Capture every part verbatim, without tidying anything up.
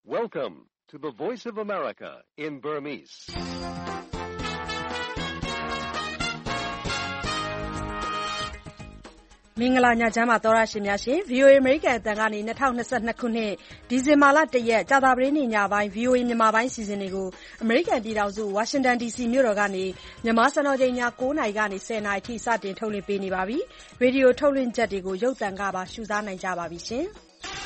Welcome to the Voice of America in Burmese. ။မင်္ဂလာညချမ်းပါသောရရှင်များရှင် ဗွီအိုအေ အမေရိကန်အသံကနေ၂၀၂၂ခုနှစ်ဒီဇင်ဘာလ၁ရက်ကြာသပတေးနေ့ညပိုင်း ဗွီအိုအေမြန်မာပိုင်းစီစဉ်တွေကိုအမေရိကန်ပြည်ထောင်စုဝါရှင်တန်ဒီစီမြို့တော်ကနေမြန်မာစံတော်ချိန်ည၉နာရီကနေ၁၀နာရီထိစတင်ထုတ်လွှင့်ပေးနေပါပြီ။ရေဒီယိုထုတ်လွှင့်ချက်တွေကိုရုပ်သံကပါရှုစားနိုင်ကြပါပြီရှင်။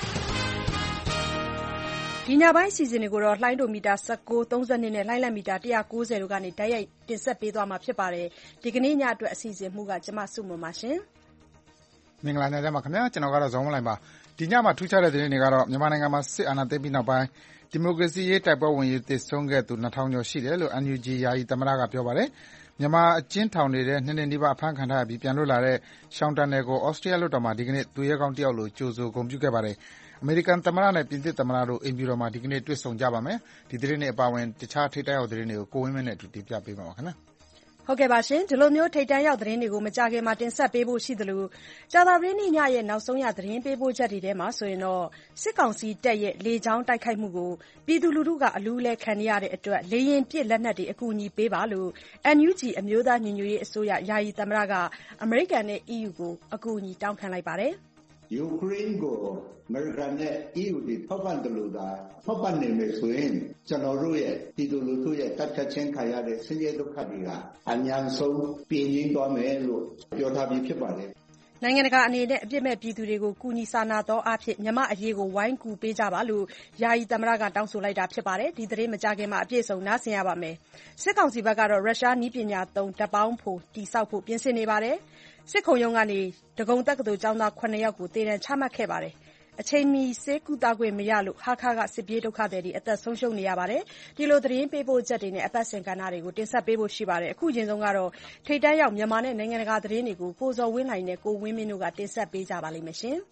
ဒီညပိုင်းစီစဉ်တွေကိုတော့လှိုင်းဒိုမီတာ၁၉၊၃၂နဲ့လှိုင်းလက်မီတာ၁၉၀တို့ကနေတိုက်ရိုက်တင်ဆက်ပေးသွားမှာဖြစ်ပါတယ်။ဒီကနေ့ညအတွက်အစီအစဉ်မှုကကျမစုမွန်ပါရှင်။မင်္ဂလာညချမ်းပါခင်ဗျာကျွန်တော်ကတော့ဇော်မလိုင်ပါဒီညမှာထူးခြားတဲ့သတင်းတွေကတော့မြန်မာနိုင်ငံမှာစစ်အာဏာသိမ်းပြီးနောက်ပိုင်းဒီမိုကရေစီရေးတိုက်ပွဲဝင်ရေးတည်ဆုံးခဲ့သူနှစ်ထောင်ကျော်ရှိတယ်လို့ အန်ယူဂျီ ယာယီသမ္မတကပြောပါတယ်မြန်မာအကျဉ်းထောင်နေတဲ့နှစ်နှစ်နီးပါးအဖမ်းခံထားရပြီးပြန်လွတ်လာတဲ့ရှောင်းတန်နယ်ကိုဩစတြေးလျလွှတ်တော်မှာဒီကနေ့သူရဲကောင်းတယောက်လိုကြိုဆိုဂုဏ်ပြုခဲ့ပါတယ်အမေရိကန်သမ္မတနဲ့ပြင်သစ်သမ္မတတို့အိမ်ဖြူတော်မှာဒီကနေ့တွေ့ဆုံကြပါမယ်ဒီသတင်းတွေအပါအဝင်တခြားထိပ်တိုက်ရောက်သတင်းတွေကိုကိုဝင်းမင်းနဲ့အတူတင်ပြပေးပါမယ်ခင်ဗျာဟုတ်ကဲ့ပါရှင်ဒီလိုမျိုးထိတ်တန်းရောက်သတင်းတွေကိုမကြခင်မှာတင်ဆက်ပေးဖို့ရှိသလိုကြာသပတေးနေ့ညရဲ့နောက်ဆုံးရသတင်းပေးပို့ချက်တွေထဲမှာဆိုရင်တော့စစ်ကောင်စီတပ်ရဲ့လေကြောင်းတိုက်ခိုက်မှုကိုပြည်သူလူထုကအလူးလဲခံရတဲ့အတွက်လေရင်ပစ်လက်နက်တွေအကူအညီပေးပါလို့ အန်ယူဂျီ အမျိုးသားညီညွတ်ရေးအစိုးရယာယီသမ္မတကအမေရိကန်နဲ့ အီးယူကိုအကူအညီတောင်းခံလိုက်ပါတယ်ယူကရိန်းကိုအမေရိကန်နဲ့ အီးယူတွေထောက်ပံ့တယ်လို့သာထောက်ပံ့နေမယ်ဆိုရင်ကျွန်တော်တို့ရဲ့ပြည်သူလူထုရဲ့တပ်ဖြတ်ခြင်းခံရတဲ့ဆင်းရဲဒုက္ခတွေကအများဆုံးပြင်းရင်းသွားမယ်လို့ပြောထားပြီးဖြစ်ပါတယ်နိုင်ငံတကာအနေနဲ့အပြစ်မဲ့ပြည်သူတွေကိုကူညီစာနာသောအားဖြင့်မြမအရေးကိုဝိုင်းကူပေးကြပါလို့ယာယီသမ္မတကတောင်းဆိုလိုက်တာဖြစ်ပါတယ်ဒီသတင်းမကြခင်မှာအပြည့်စုံနားဆင်ရပါမယ်စစ်ကောင်စီဘက်ကတော့ရုရှားနည်းပညာသုံးတပ်ပေါင်းဖို့တိစောက်ဖို့ပြင်ဆင်နေပါတယ်စစ်ခုံရုံးကနေဒဂုံတက္ကသိုလ်ကျောင်းသားခုနှစ်ယောက်ကိုတေတံချမှတ်ခဲ့ပါတယ်အချိန်မီဆေးကုသခွင့်မရလို့ဟာခါကစစ်ပြေးဒုက္ခသည်တွေအသက်ဆုံးရှုံးနေရပါတယ်ဒီလိုသတင်းပေးပို့ချက်တွေနဲ့အပတ်စဉ်ကဏ္ဍတွေကိုတင်ဆက်ပေးဖို့ရှိပါတယ်အခုချိန်ဆုံးကတော့ထိတ်တန်းရောက်မြန်မာနဲ့နိုင်ငံတကာသတင်းတွေကိုကိုဇော်ဝင်းနိုင်နဲ့ကိုဝင်းမင်းတို့ကတင်ဆက်ပေးကြပါလိမ့်မယ်ရှင်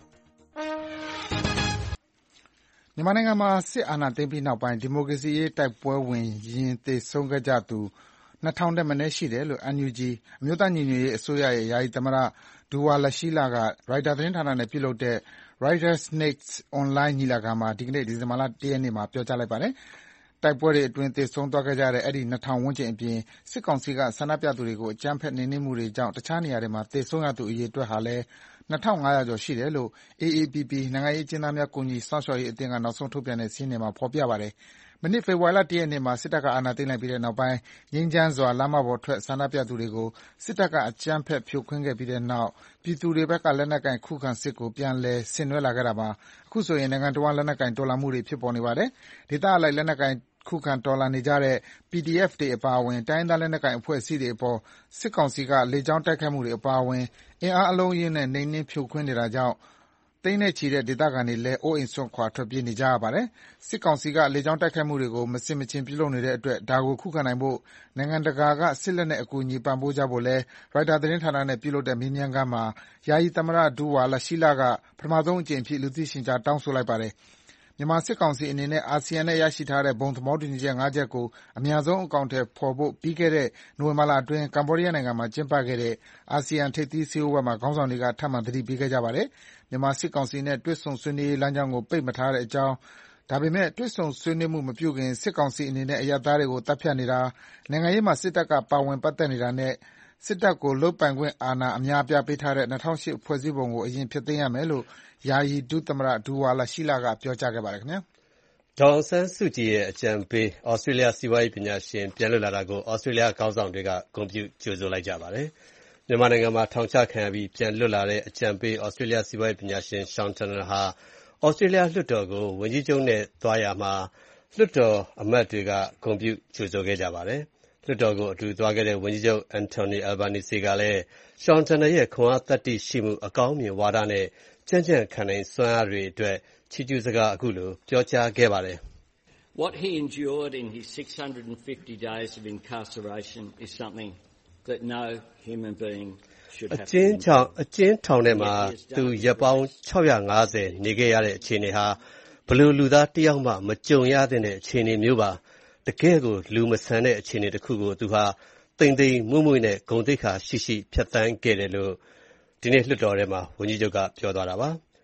မြန်မာနိုင်ငံမှာစစ်အာဏာသိမ်းပြီးနောက်ပိုင်းဒီမိုကရေစီရေးတိုက်ပွဲဝင်ရင်းတည်ဆုံးခဲ့ကြသူနှစ်ထောင်တက်မနည်းရှိတယ်လို့ အန်ယူဂျီ အမျိုးသားညီညွတ်ရေးအစိုးရရဲ့ယာယီသမ္မတဒူဝါလရှီလာကရိုက်တာသတင်းဌာနနဲ့ပြုလုပ်တဲ့ Writers' Night Online ညီလာခံမှာဒီကနေ့ဒီဇင်ဘာလ၁ရက်နေ့မှာပြောကြားလိုက်ပါတယ်။တိုက်ပွဲတွေအတွင်းသေဆုံးသွားခဲ့ကြတဲ့အဲဒီနှစ်ထောင်ဝန်းကျင်အပြင်စစ်ကောင်စီကဆန္ဒပြသူတွေကိုအကြမ်းဖက်နှိမ်နင်းမှုတွေကြောင့်တခြားနေရာတွေမှာသေဆုံးရသူအရေအတွက်ဟာလည်းနှစ်ထောင်ငါးရာကျော်ရှိတယ်လို့ အေအေပီပီ နိုင်ငံရေးအကျဉ်းသားများကူညီစောင့်ရှောက်ရေးအသင်းကနောက်ဆုံးထုတ်ပြန်တဲ့စာရင်းတွေမှာဖော်ပြပါတယ်။မနှစ်ဖေဖော်ဝါရီလ၁ရက်နေ့မှာစစ်တပ်ကအာဏာသိမ်းလိုက်ပြီးတဲ့နောက်ပိုင်းငြိမ်းချမ်းစွာလမ်းမပေါ်ထွက်ဆန္ဒပြသူတွေကိုစစ်တပ်ကအကြမ်းဖက်ဖြိုခွင်းခဲ့ပြီးတဲ့နောက်ပြည်သူတွေဘက်ကလက်နက်ကိုင်ခုခံစစ်ကိုပြန်လည်ဆင်နွှဲလာခဲ့တာပါ။အခုဆိုရင်နိုင်ငံတဝန်းလက်နက်ကိုင်တော်လှန်မှုတွေဖြစ်ပေါ်နေပါတယ်။ဒေသအလိုက်လက်နက်ကိုင်ခုခံတော်လှန်နေကြတဲ့ ပီဒီအက်ဖ် တွေအပါအဝင်တိုင်းရင်းသားလက်နက်ကိုင်အဖွဲ့အစည်းတွေအပေါ်စစ်ကောင်စီကလေကြောင်းတိုက်ခိုက်မှုတွေအပါအဝင်အင်အားအလုံးအရင်းနဲ့နှိမ်နင်းဖြိုခွင်းနေတာကြောင့်သိန်းနဲ့ချီတဲ့ဒေသခံတွေလည်းအိုးအိမ်စွန့်ခွာထွက်ပြေးနေကြရပါတယ်။စစ်ကောင်စီကလေကြောင်းတိုက်ခိုက်မှုတွေကိုမဆင်မခြင်ပြုလုပ်နေတဲ့အတွက်ဒါကိုခုခံနိုင်ဖို့နိုင်ငံတကာကစစ်လက်နက်အကူအညီပံ့ပိုးကြဖို့လည်းရိုက်တာသတင်းဌာနနဲ့ပြုလုပ်တဲ့မေးမြန်းခန်းမှာယာယီသမ္မတဒူဝါလရှီလာကပထမဆုံးအကြိမ်အဖြစ်လူသိရှင်ကြားတောင်းဆိုလိုက်ပါတယ်။မြန်မာစစ်ကောင်စီအနေနဲ့အာဆီယံနဲ့ရရှိထားတဲ့ဘုံသဘောတူညီချက်၅ချက်ကိုအမြန်ဆုံးအကောင်အထည်ဖော်ဖို့ပြီးခဲ့တဲ့နိုဝင်ဘာလအတွင်းကမ္ဘောဒီးယားနိုင်ငံမှာကျင်းပခဲ့တဲ့အာဆီယံထိပ်သီးစည်းဝေးပွဲမှာခေါင်းဆောင်တွေကထပ်မံသတိပေးခဲ့ကြပါတယ်။မြန်မာစစ်ကောင်စီနဲ့တွေ့ဆုံဆွေးနွေးရေးလမ်းကြောင်းကိုပိတ်မထားတဲ့အကြောင်းဒါပေမဲ့တွေ့ဆုံဆွေးနွေးမှုမပြုခင်စစ်ကောင်စီအနေနဲ့အရပ်သားတွေကိုတပ်ဖြတ်နေတာနိုင်ငံရေးမှာစစ်တပ်ကပါဝင်ပတ်သက်နေတာနဲ့စစ်တပ်ကိုလုပ်ပိုင်ခွင့်အာဏာအများအပြားပေးထားတဲ့၂၀၀၈ဖွဲ့စည်းပုံကိုအရင်ဖျက်သိမ်းရမယ်လို့ယာယီဒုသမ္မတဒူဝါလရှီလာကပြောကြားခဲ့ပါတယ်ခင်ဗျာဒေါ်အောင်ဆန်းစုကြည်ရဲ့အကြံပေးဩစတြေးလျစီးပွားရေးပညာရှင်ပြန်လွတ်လာတာကိုဩစတြေးလျခေါင်းဆောင်တွေကဂုဏ်ပြုကြိုဆိုလိုက်ကြပါတယ်မြန်မာနိုင်ငံမှာထောင်ချခံရပြီးပြန်လွတ်လာတဲ့အကြံပေးဩစတြေးလျစီးပွားရေးပညာရှင်ရှောင်းတန်နာဟာဩစတြေးလျလွှတ်တော်ကိုဝန်ကြီးချုပ်နဲ့သွားရာမှာလွှတ်တော်အမတ်တွေကဂုဏ်ပြုကြိုဆိုခဲ့ကြပါတယ်လွှတ်တော်ကိုအတူသွားခဲ့တဲ့ဝန်ကြီးချုပ်အန်တိုနီအယ်ဘာနီစီကလည်းရှောင်းတန်နာရဲ့ခွန်အားသတ္တိရှိမှုအကောင်းမြင်ဝါဒနဲ့ကြံ့ကြံ့ခံနိုင်စွမ်းအားတွေအတွက်ချီးကျူးစကားအခုလိုပြောကြားခဲ့ပါတယ်။ What he endured in his six hundred fifty days of incarceration is something that no human being should have အကျဉ်းချောင်အကျဉ်းထောင်ထဲမှာသူရပ်ပေါင်း၆၅၀နေခဲ့ရတဲ့အခြေအနေဟာဘယ်လိုလူသားတယောက်မှမကြုံရတဲ့အခြေအနေမျိုးပါတကယ်ကိုလူမဆန်တဲ့အခြေအနေတစ်ခုကိုသူဟာတိမ်တိမ်မွေ့မွေ့နဲ့ဂုဏ်သိက္ခာရှိရှိဖြတ်သန်းခဲ့တယ်လို့ဒီနေ့လွှတ်တော်ထဲမှာဝန်ကြီးချုပ်ကပြောသွားတာပါ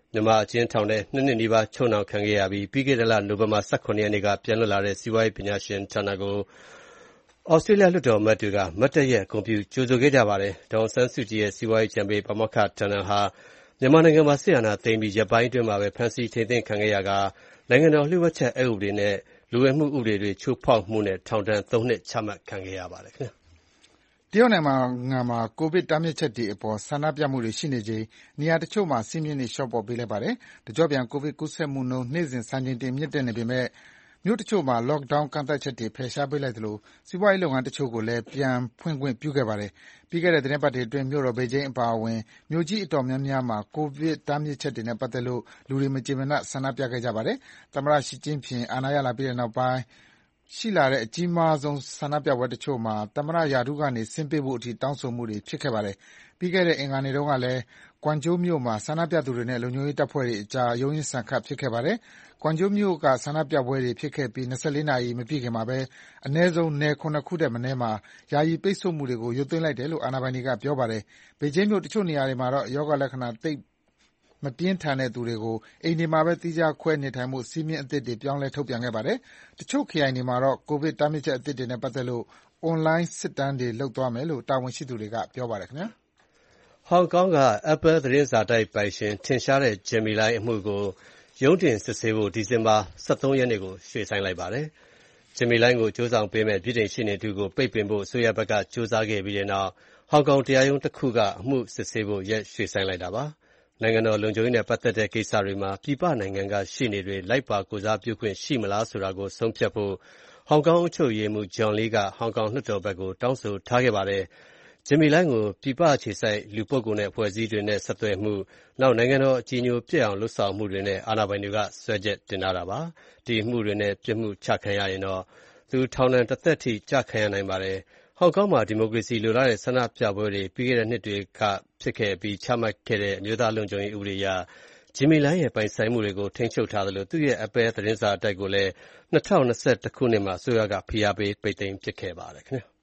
မြန်မာအကျဉ်းထောင်ထဲနှစ်နှစ်နီးပါးချုပ်နှောင်ခံခဲ့ရပြီးပြီးခဲ့တဲ့လနိုဝင်ဘာ၁၇ရက်နေ့ကပြန်လွတ်လာတဲ့စီးပွားရေးပညာရှင် Turner ကိုဩစတြေးလျလွှတ်တော်အမတ်တွေကမတ်တပ်ရပ်ဂုဏ်ပြုကြိုဆိုခဲ့ကြပါတယ်။ဒေါ်အောင်ဆန်းစုကြည်ရဲ့စီးပွားရေးအကြံပေးပါမောက္ခ Turner ဟာမြန်မာနိုင်ငံမှာစစ်အာဏာသိမ်းပြီးရက်ပိုင်းအတွင်းမှာပဲဖမ်းဆီးထိန်းသိမ်းခံခဲ့ရကာနိုင်ငံတော်လျှို့ဝှက်ချက်အက်ဥပဒေနဲ့လူဝင်မှုဥပဒေတွေချိုးဖောက်မှုနဲ့ထောင်ဒဏ်သုံးနှစ်ချမှတ်ခံခဲ့ရပါတယ်ခင်ဗျာ။တရုတ်နိုင်ငံမှာကိုဗစ်တားမြစ်ချက်တွေအပေါ်ဆန္ဒပြမှုတွေရှိနေချိန်နေရာတချို့မှာစည်းမျဉ်းတွေလျှော့ပေါ့ပေးလိုက်ပါတယ်။တကျော့ပြန်ကိုဗစ်ကူးစက်မှုနှုန်းနေ့စဉ်စံချိန်တင်မြင့်တက်နေပေမဲ့မြို့တချို့မှာ Lockdown ကန့်သတ်ချက်တွေဖယ်ရှားပေးလိုက်သလိုစီးပွားရေးလုပ်ငန်းတချို့ကိုလည်းပြန်ဖွင့်ခွင့်ပြုခဲ့ပါတယ်။ပြီးခဲ့တဲ့သီတင်းပတ်တွေအတွင်းမြို့တော်ဘေကျင်းအပါအဝင်မြို့ကြီးအတော်များများမှာကိုဗစ်တားမြစ်ချက်တွေနဲ့ပတ်သက်လို့လူတွေမကျေမနပ်ဆန္ဒပြခဲ့ကြပါတယ်။သမ္မတရှီကျင်းဖျင်အာဏာရလာပြီးတဲ့နောက်ပိုင်းရှိလာတဲ့အကြီးမားဆုံးဆန္ဒပြပွဲတချို့မှာသမ္မတရာထူးကနေဆင်းပေးဖို့အထိတောင်းဆိုမှုတွေဖြစ်ခဲ့ပါတယ်။ပြီးခဲ့တဲ့အင်္ဂါနေ့တုန်းကလည်းကွမ်ကျိုးမြို့မှာဆန္ဒပြသူတွေနဲ့လုံခြုံရေးတပ်ဖွဲ့တွေအကြားရုန်းရင်းဆန်ခတ်ဖြစ်ခဲ့ပါတယ်။ကွမ်ကျိုးမြို့ကဆန္ဒပြပွဲတွေဖြစ်ခဲ့ပြီး၂၄နာရီမပြည့်ခင်မှာပဲအနည်းဆုံးနယ်ခုနစ်ခုထက်မနည်းမှာယာယီပိတ်ဆို့မှုတွေကိုရုပ်သိမ်းလိုက်တယ်လို့အာဏာပိုင်တွေကပြောပါတယ်။ဘေကျင်းမြို့တချို့နေရာတွေမှာတော့ရောဂါလက္ခဏာသိပ်မပြင်းထန်တဲ့သူတွေကိုအိမ်တွေမှာပဲသီးခြားခွဲနေထိုင်ဖို့စည်းမျဉ်းအသစ်တွေပြောင်းလဲထုတ်ပြန်ခဲ့ပါတယ်။တချို့ခရိုင်တွေမှာတော့ကိုဗစ်တားမြစ်ချက်အသစ်တွေနဲ့ပတ်သက်လို့အွန်လိုင်းစစ်တမ်းတွေလုပ်သွားမယ်လို့တာဝန်ရှိသူတွေကပြောပါတယ်ခင်ဗျာ။ဟောင်ကောင်က Apple သတင်းစာတိုက်ပိုင်ရှင်ထင်ရှားတဲ့ Jimmy Lai အမှုကိုရုံးတင်စစ်ဆေးဖို့ဒီဇင်ဘာ၁၃ရက်နေ့ကိုရွှေ့ဆိုင်းလိုက်ပါတယ်။ Jimmy Lai ကိုကြိုးဆောင်ပေးမဲ့ဗြိတိန်ရှေ့နေသူကိုပိတ်ပင်ဖို့အစိုးရဘက်ကကြိုးစားခဲ့ပြီးတဲ့နောက်ဟောင်ကောင်တရားရုံးတစ်ခုကအမှုစစ်ဆေးဖို့ရက်ရွှေ့ဆိုင်းလိုက်တာပါ။နိုင်ငံတော်လုံခြုံရေးနဲ့ပတ်သက်တဲ့ကိစ္စတွေမှာပြည်ပနိုင်ငံကရှေ့နေတွေလိုက်ပါကိုယ်စားပြုခွင့်ရှိမလားဆိုတာကိုဆုံးဖြတ်ဖို့ဟောင်ကောင်အုပ်ချုပ်ရေးမှူး John Lee ကဟောင်ကောင်လွှတ်တော်ဘက်ကိုတောင်းဆိုထားခဲ့ပါတယ်။ Jimmy Lai ကိုပြည်ပအခြေစိုက်လူပုဂ္ဂိုလ်နဲ့အဖွဲ့အစည်းတွေနဲ့ဆက်သွယ်မှုနောက်နိုင်ငံတော်အကြည်ညိုပျက်အောင်လုပ်ဆောင်မှုတွေနဲ့အာဏာပိုင်တွေကစွဲချက်တင်ထားတာပါ။ဒီအမှုတွေနဲ့ပြစ်မှုချခံရရင်တော့သူထောင်ဒဏ်တစ်သက်ထိကျခံရနိုင်ပါတယ်။ဟောင်ကောင်မှာဒီမိုကရေစီလိုလားတဲ့ဆန္ဒပြပွဲတွေပြီးခဲ့တဲ့နှစ်တွေကဖြစ်ခဲ့ပြီးချမှတ်ခဲ့တဲ့အမျိုးသားလုံခြုံရေးဥပဒေအရJimmy Lai ရဲ့ပိုင်ဆိုင်မှုတွေကိုထိန်းချုပ်ထားသလိုသူ့ရဲ့ Apple သတင်းစာတိုက်ကိုလည်း၂၀၂၁ခုနှစ်မှာအစိုးရကဖိအားပေးပိတ်သိမ်းပစ်ခဲ့ပါတယ်ခင်ဗျာ။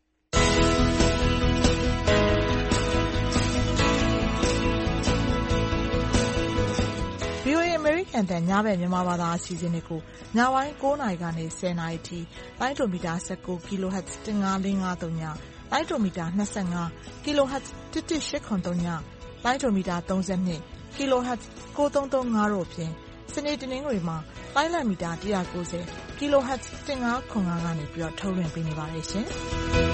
ဗွီအိုအေ American အသံညဘက်မြန်မာဘာသာအစီအစဉ်တွေကိုညပိုင်း၉နာရီကနေ၁၀နာရီထိလိုင်းဒိုမီတာ၁၉ kHz ၁၅၄၅၃ညလိုင်းဒိုမီတာ၂၅ kHz ၁၁၈၇၃ညလိုင်းဒိုမီတာ၃၂ kHz ၉၃၃၅တို့အပြင်စနေတနင်္ဂနွေမှာလိုင်းလံမီတာ၁၉၀ kHz ၁၅၇၅ကနေပြီးတော့ထုတ်လွှင့်ပေးနေပါတယ်ရှင်။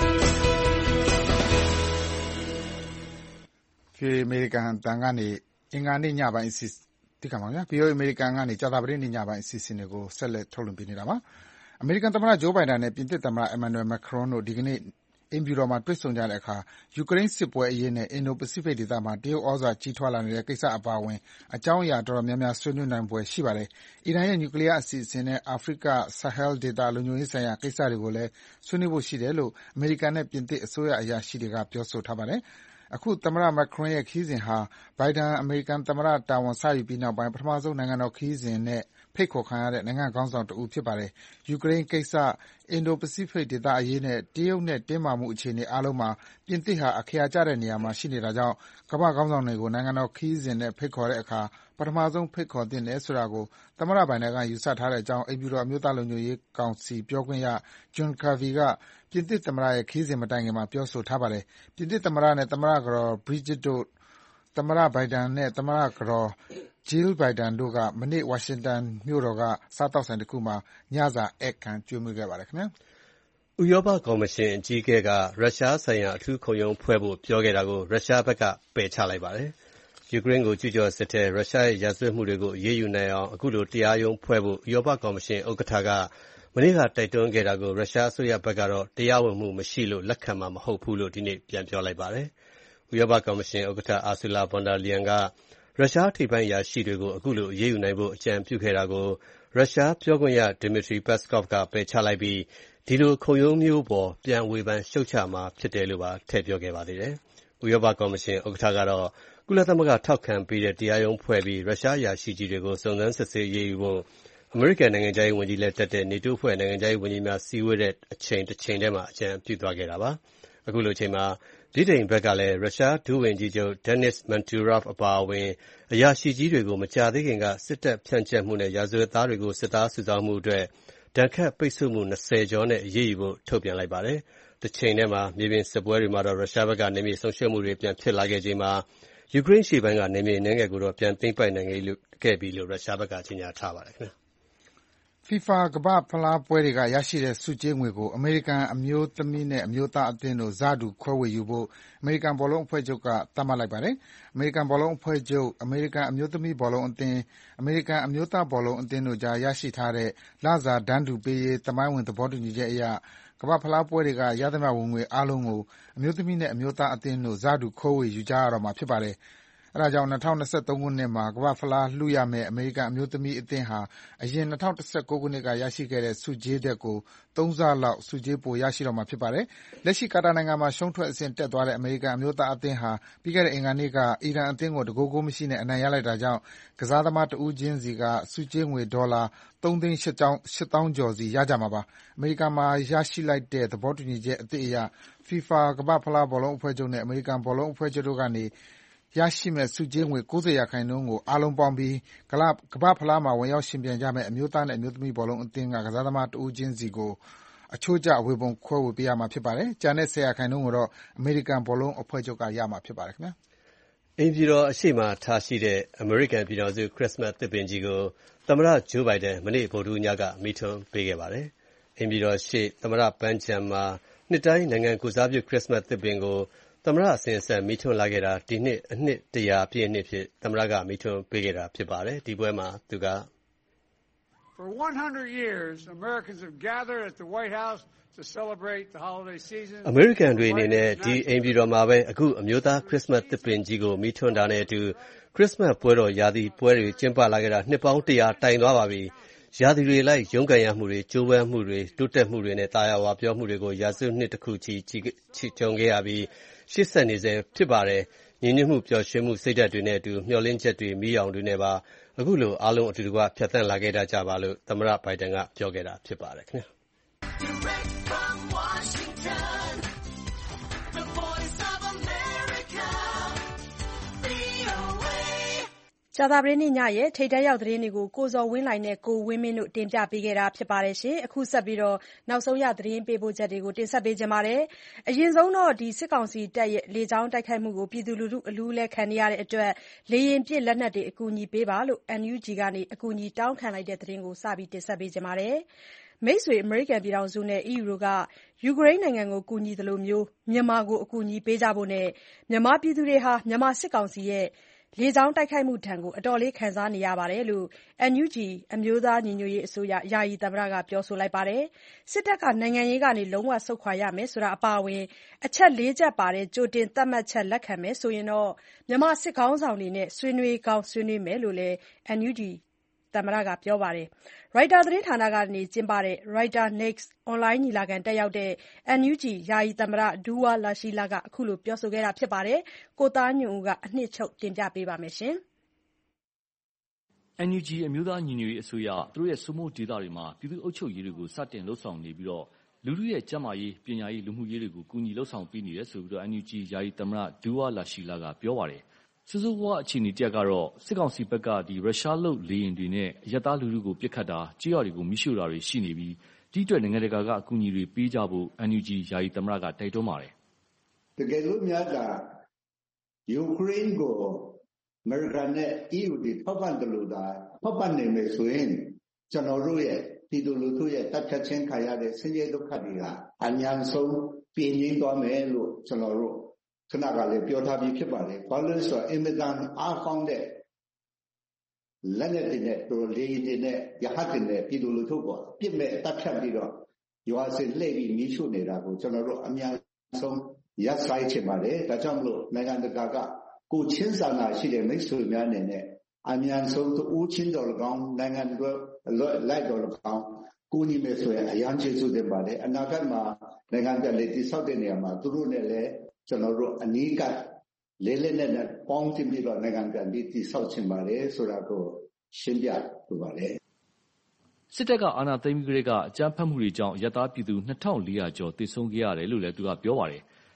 VOA American အသံကနေအင်္ဂါနေ့ညပိုင်းအစီတိခါပါဗျာ ဗွီအိုအေ American ကနေကြာသပတေးနေ့ညပိုင်းအစီအစဉ်တွေကိုဆက်လက်ထုတ်လွှင့်ပေးနေတာပါ။ အမေရိကန်သမ္မတဂျိုးဘိုင်ဒန်နဲ့ပြင်သစ်သမ္မတ Emmanuel Macron တို့ဒီကနေ့အိမ်ဖြူတော်မှာတွေ့ဆုံကြတဲ့အခါယူကရိန်းစစ်ပွဲအရေးနဲ့အင်ဒိုပစိဖိတ်ဒေသမှာတရုတ်ဩဇာကြီးထွားလာနေတဲ့ကိစ္စအပါအဝင်အကြောင်းအရာတော်တော်များများဆွေးနွေးနိုင်ဖွယ်ရှိပါတယ်။အီရန်ရဲ့နျူကလ িয়ার အစီအစဉ်နဲ့အာဖရိက Sahel ဒေသလုံခြုံရေးဆိုင်ရာကိစ္စတွေကိုလည်းဆွေးနွေးဖို့ရှိတယ်လို့အမေရိကန်နဲ့ပြင်သစ်အစိုးရအရာရှိတွေကပြောဆိုထားပါတယ်။အခုသမ္မတ Macron ရဲ့ခရီးစဉ်ဟာဘိုင်ဒန်အမေရိကန်သမ္မတတာဝန်စယူပြီးနောက်ပိုင်းပထမဆုံးနိုင်ငံတော်ခရီးစဉ်နဲ့ဖိတ်ခေါ်ခံရတဲ့နိုင်ငံခေါင်းဆောင်တဦးဖြစ်ပါတယ်။ယူကရိန်းကိစ္စ၊အင်ဒိုပစိဖိတ်ဒေသအရေးနဲ့တရုတ်နဲ့တင်းမာမှုအခြေအနေအားလုံးမှာပြင်သစ်ဟာအခရာကျတဲ့နေရာမှာရှိနေတာကြောင့်ကမ္ဘာ့ခေါင်းဆောင်တွေကိုနိုင်ငံတော်ခရီးစဉ်နဲ့ဖိတ်ခေါ်တဲ့အခါပထမဆုံးဖိတ်ခေါ်သင့်တယ်ဆိုတာကိုသမ္မတဘိုင်ဒန်ကယူဆထားတဲ့အကြောင်းအိမ်ဖြူတော်အမျိုးသားလုံခြုံရေးကောင်စီပြောခွင့်ရ John Kirby ကပြင်သစ်သမ္မတရဲ့ခရီးစဉ်မတိုင်ခင်မှာပြောဆိုထားပါတယ်။ပြင်သစ်သမ္မတနဲ့သမ္မတကတော် Brigitte တို့သမ္မတဘိုင်ဒန်နဲ့သမ္မတကတော် Jill Biden တို့ကမနေ့ဝါရှင်တန်မြို့တော်ကစားသောက်ဆိုင်တခုမှာညစာဧည့်ခံကျွေးမွေးခဲ့ပါတယ်ခင်ဗျာ။ဥရောပကော်မရှင်အကြီးအကဲကရုရှားဆိုင်ရာအထူးခုံရုံးဖွဲ့ဖို့ပြောခဲ့တာကိုရုရှားဘက်ကပယ်ချလိုက်ပါတယ်။ယူကရိန်းကိုကျူးကျော်စစ်ထဲရုရှားရဲ့ရာဇဝတ်မှုတွေကိုအရေးယူနိုင်အောင်အခုလိုတရားရုံးဖွဲ့ဖို့ဥရောပကော်မရှင်ဥက္ကဋ္ဌကမနေ့ကတိုက်တွန်းခဲ့တာကိုရုရှားအစိုးရဘက်ကတော့တရားဝင်မှုမရှိလို့လက်ခံမှာမဟုတ်ဘူးလို့ဒီနေ့ပြန်ပြောလိုက်ပါတယ်။ဥရောပကော်မရှင်ဥက္ကဋ္ဌ Ursula von der Leyen ကရုရှားထိပ်ပိုင်းအရာရှိတွေကိုအခုလိုအရေးယူနိုင်ဖို့အကြံပြုခဲ့တာကိုရုရှားပြောခွင့်ရ Dmitry Peskov ကပယ်ချလိုက်ပြီးဒီလိုခုံရုံးမျိုးပေါ်ပြန်ဝေဖန်ရှုတ်ချမှာဖြစ်တယ်လို့ပါထည့်ပြောခဲ့ပါသေးတယ်။ဥရောပကော်မရှင်ဥက္ကဋ္ဌကတော့ကုလသမဂ္ဂထောက်ခံပေးတဲ့တရားရုံးဖွဲ့ပြီးရုရှားအရာရှိကြီးတွေကိုစုံစမ်းစစ်ဆေးရေးယူဖို့အမေရိကန်နိုင်ငံခြားရေးဝန်ကြီးလည်းတက်တဲ့နေတိုးဖွဲ့နိုင်ငံခြားရေးဝန်ကြီးများစည်းဝေးတဲ့အချိန်တစ်ချိန်တည်းမှာအကြံပြုသွားခဲ့တာပါ။အခုလိုအချိန်မှာဗြိတိန်ဘက်ကလည်းရုရှားဒုဝန်ကြီးချုပ် Denis Manturov အပါအဝင်အရာရှိကြီးတွေကိုမကြာသေးခင်ကစစ်တပ်ဖြန့်ကျက်မှုနဲ့ရာဇဝတ်သားတွေကိုစစ်သားစုဆောင်းမှုအတွက်ဒဏ်ခတ်ပိတ်ဆို့မှု၂၀ကျော်နဲ့အရေးယူဖို့ထုတ်ပြန်လိုက်ပါတယ်။တချိန်တည်းမှာမြေပြင်စစ်ပွဲတွေမှာတော့ရုရှားဘက်ကနေမြေဆုံးရှုံးမှုတွေပြန်ဖြစ်လာခဲ့ချိန်မှာယူကရိန်းရှေ့ပိုင်းကနေမြေအနည်းငယ်ကိုတော့ပြန်သိမ်းပိုက်နိုင်ခဲ့ပြီလို့ရုရှားဘက်ကကြေညာထားပါတယ်ခင်ဗျာ။ FIFA ကမ္ဘာ့ဖလားပွဲတွေကရရှိတဲ့ဆုကြေးငွေကိုအမေရိကန်အမျိုးသမီးနဲ့အမျိုးသားအသင်းတို့ဆတူခွဲဝေယူဖို့အမေရိကန်ဘောလုံးအဖွဲ့ချုပ်ကသတ်မှတ်လိုက်ပါတယ်။အမေရိကန်ဘောလုံးအဖွဲ့ချုပ်၊အမေရိကန်အမျိုးသမီးဘောလုံးအသင်း၊အမေရိကန်အမျိုးသားဘောလုံးအသင်းတို့ကြားရရှိထားတဲ့လစာတန်းတူပေးရေးသမိုင်းဝင်သဘောတူညီချက်အရကမ္ဘာ့ဖလားပွဲတွေကရသမျှဝင်ငွေအားလုံးကိုအမျိုးသမီးနဲ့အမျိုးသားအသင်းတို့ဆတူခွဲဝေယူကြရတော့မှာဖြစ်ပါတယ်။အဲဒါကြောင့်၂၀၂၃ခုနှစ်မှာကမ္ဘာ့ဖလားလုရမယ့်အမေရိကန်အမျိုးသမီးအသင်းဟာအရင်၂၀၁၉ခုနှစ်ကရရှိခဲ့တဲ့ဆုကြေးထက်ကိုသုံးဆလောက်ဆုကြေးပိုရရှိတော့မှာဖြစ်ပါတယ်။လက်ရှိကာတာနိုင်ငံမှာရှုံးထွက်အဆင့်တက်သွားတဲ့အမေရိကန်အမျိုးသားအသင်းဟာပြီးခဲ့တဲ့အင်္ဂါနေ့ကအီရန်အသင်းကိုတဂိုးဂိုးမရှိနဲ့အနိုင်ရလိုက်တာကြောင့်ကစားသမားတဦးချင်းစီကဆုကြေးငွေဒေါ်လာသုံးသိန်းရှစ်သောင်းကျော်စီရကြမှာပါ။အမေရိကန်မှာရရှိလိုက်တဲ့သဘောတူညီချက်အသစ်အရ FIFA ကမ္ဘာ့ဖလားဘောလုံးအဖွဲ့ချုပ်နဲ့အမေရိကန်ဘောလုံးအဖွဲ့ချုပ်တို့ကနေရရှိမယ့်ဆုကြေးငွေ၉၀ရာခိုင်နှုန်းကိုအားလုံးပေါင်းပြီးကမ္ဘာ့ဖလားမှာဝင်ရောက်ယှဉ်ပြိုင်ကြမယ့်အမျိုးသားနဲ့အမျိုးသမီးဘောလုံးအသင်းကကစားသမားတဦးချင်းစီကိုအချိုးကျဝေပုံခွဲဝေပေးရမှာဖြစ်ပါတယ်။ကျန်တဲ့၁၀ရာခိုင်နှုန်းကိုတော့အမေရိကန်ဘောလုံးအဖွဲ့ချုပ်ကရမှာဖြစ်ပါတယ်ခင်ဗျာ။အိမ်ဖြူတော်အရှေ့မှာထားရှိတဲ့အမေရိကန်ပြည်ထောင်စုခရစ်စမတ်သစ်ပင်ကြီးကိုသမ္မတဂျိုးဘိုင်ဒန်မနေ့ဗုဒ္ဓဟူးညကမီးထွန်းပေးခဲ့ပါတယ်။အိမ်ဖြူတော်ရှေ့သမ္မတပန်းခြံမှာနှစ်တိုင်းနိုင်ငံကိုယ်စားပြုခရစ်စမတ်သစ်ပင်ကိုသမ္မတအစဉ်အဆက်မီးထွန်းလာခဲ့တာဒီနှစ်အနှစ်တရာပြည့်နှစ်ဖြစ်သမ္မတကမီးထွန်းပေးခဲ့တာဖြစ်ပါတယ်။ဒီပွဲမှာသူက For one hundred years Americans have gathered at the White House to celebrate the holiday season အမေရိကန်တွေအနေနဲ့ဒီအိမ်ပြည်တော်မှာပဲအခုအမျိုးသားခရစ်စမတ်သစ်ပင်ကြီးကိုမီးထွန်းတာနဲ့အတူခရစ်စမတ်ပွဲတော်ရာသီပွဲတွေကျင်းပလာခဲ့တာနှစ်ပေါင်းတရာတိုင်သွားပါပြီ။ရာသီတွေလိုက်ရုန်းကန်ရမှုတွေကြိုးပမ်းမှုတွေတိုးတက်မှုတွေနဲ့တာယာဝပြောမှုတွေကိုရာစုနှစ်တစ်ခုချီချီကြုံခဲ့ရပြီးရှေ့ဆက်နေစေဖြစ်ပါတယ်။ညီညွတ်မှုပျော်ရွှင်မှုစိတ်ဓာတ်တွေနဲ့အတူမျှော်လင့်ချက်တွေမီးရောင်တွေနဲ့ပါအခုလိုအားလုံးအတူတကွဖြတ်သန်းလာခဲ့ကြပါလို့သမ္မတဘိုင်ဒန်ကပြောခဲ့တာဖြစ်ပါတယ်ခင်ဗျာ။ကြာသပတေးနေ့ညရဲ့ထိပ်တန်းရောက်သတင်းတွေကိုကိုဇော်ဝင်းလှိုင်နဲ့ကိုဝင်းမင်းတို့တင်ပြပေးခဲ့တာဖြစ်ပါတယ်။အခုဆက်ပြီးနောက်ဆုံးရသတင်းပေးပို့ချက်တွေကိုတင်ဆက်ပေးကြပါမယ်။အရင်ဆုံးတော့စစ်ကောင်စီတပ်ရဲ့လေကြောင်းတိုက်ခိုက်မှုကိုပြည်သူလူထုအလူးအလဲခံနေရတဲ့အတွက်လေယာဉ်ပစ်လက်နက်တွေအကူအညီပေးပါလို့ အန်ယူဂျီ ကနေအကူအညီတောင်းခံလိုက်တဲ့သတင်းကိုစပြီးတင်ဆက်ပေးကြပါမယ်။မိတ်ဆွေအမေရိကန်ပြည်ထောင်စုနဲ့ အီးယူတို့ကယူကရိန်းနိုင်ငံကိုကူညီသလိုမြန်မာကိုအကူအညီပေးကြဖို့နဲ့မြန်မာပြည်သူတွေဟာမြန်မာစစ်ကောင်စီရဲ့လေကြောင်းတိုက်ခိုက်မှုဒဏ်ကိုအတော်လေးခံစားနေရတယ်လို့ အန်ယူဂျီ အမျိုးသားညီညွတ်ရေးအစိုးရယာယီသမ္မတကပြောဆိုလိုက်ပါတယ်။စစ်တပ်ကနိုင်ငံရေးကနေလုံးဝဆုတ်ခွာရမယ်ဆိုတာအပါအဝင်အချက်လေးချက်ပါတဲ့ကြိုတင်သတ်မှတ်ချက်လက်ခံမယ်ဆိုရင်မြန်မာစစ်ခေါင်းဆောင်တွေနဲ့ဆွေးနွေးကောင်းဆွေးနွေးမယ်လို့လည်း အန်ယူဂျီ သမ္မတကပြောပါတယ်။ ရိုက်တာသတင်းဌာနကကျင်းပတဲ့ Writer Next အွန်လိုင်းညီလာခံတက်ရောက်တဲ့ အန်ယူဂျီ ယာယီသမ္မတဒူဝါလရှီးလကအခုလိုပြောဆိုခဲ့တာဖြစ်ပါတယ်။ကိုသားညွန့်ဦးကအနှစ်ချုပ်တင်ပြပေးပါမယ်။အန်ယူဂျီ အမျိုးသားညီညွတ်ရေးအစိုးရသူတို့ရဲ့စိုးမိုးဒေသတွေမှာပြည်သူ့အုပ်ချုပ်ရေးတွေကိုစတင်လှုပ်ဆောင်နေပြီးတော့လူထုရဲ့ကျန်းမာရေးပညာရေးလူမှုရေးတွေကိုကူညီလှုပ်ဆောင်ပေးနေတယ်ဆိုပြီးတော့ အန်ယူဂျီ ယာယီသမ္မတဒူဝါလရှီးလကပြောပါတယ်။စိုးစိုးဝါးအခြေအနေတက်ကတော့စစ်ကောင်စီဘက်ကဒီရုရှားလုလေယာဉ်တွေနဲ့အရပ်သားလူထုကိုပစ်ခတ်တာကြေးရွာတွေကိုမိရှို့တာတွေရှိနေပြီးဒီအတွက်နိုင်ငံတကာကအကူအညီတွေပေးကြဖို့ အန်ယူဂျီ ယာယီသမ္မတကတိုက်တွန်းပါတယ်။တကယ်လို့များကယူကရိန်းကိုအမေရိကန်နဲ့ အီးယူတွေထောက်ပံ့တယ်လို့သာထောက်ပံ့နေမယ်ဆိုရင်ကျွန်တော်တို့ရဲ့ပြည်သူလူထုရဲ့တပ်ဖြတ်ခြင်းခံရတဲ့ဆင်းရဲဒုက္ခတွေကအများဆုံးပြင်းရင်းသွားမယ်လို့ကျွန်တော်တို့ခဏကလည်းပြောထားပြီးဖြစ်ပါတယ်။ဘာလို့လဲဆိုတော့အင်မတန်အားကောင်းတဲ့လက်နက်တွေနဲ့တို့လေယာဉ်တွေနဲ့ရဟတ်တွေနဲ့ပြည်သူလူထုကိုပြစ်မဲ့တပ်ဖြတ်ပြီးတော့ရွာစစ်လှည့်ပြီးမိရှုနေတာကိုကျွန်တော်တို့အများဆုံးရပ်ဆိုင်ချင်ပါတယ်။ဒါကြောင့်မလို့နိုင်ငံတကာကကိုချင်းစာနာရှိတဲ့မိတ်ဆွေများအနေနဲ့အများဆုံးသူဦးချင်းတော်၎င်းနိုင်ငံတော်လိုက်တော်၎င်းကိုညီမယ်ဆိုရင်အရန်ကျေးဇူးတင်ပါတယ်။အနာဂတ်မှာနိုင်ငံတကာလေးတိဆောက်တဲ့နေရာမှာသူတို့နဲ့လည်းကျွန်တော်တို့အနီးကပ်လေးလေးနဲ့ပေါင်းတင်ပြီးတော့နိုင်ငံတကာလေးတိဆောက်ချင်ပါတယ်ဆိုတာကိုရှင်းပြလိုပါတယ်။စစ်တပ်ကအာဏာသိမ်းပြီးကတည်းကအကြမ်းဖက်မှုတွေကြောင့်ရပ်သားပြည်သူနှစ်ထောင်လေးရာကျော်သေဆုံးခဲ့ရတယ်လို့လည်းသူကပြောပါတယ်။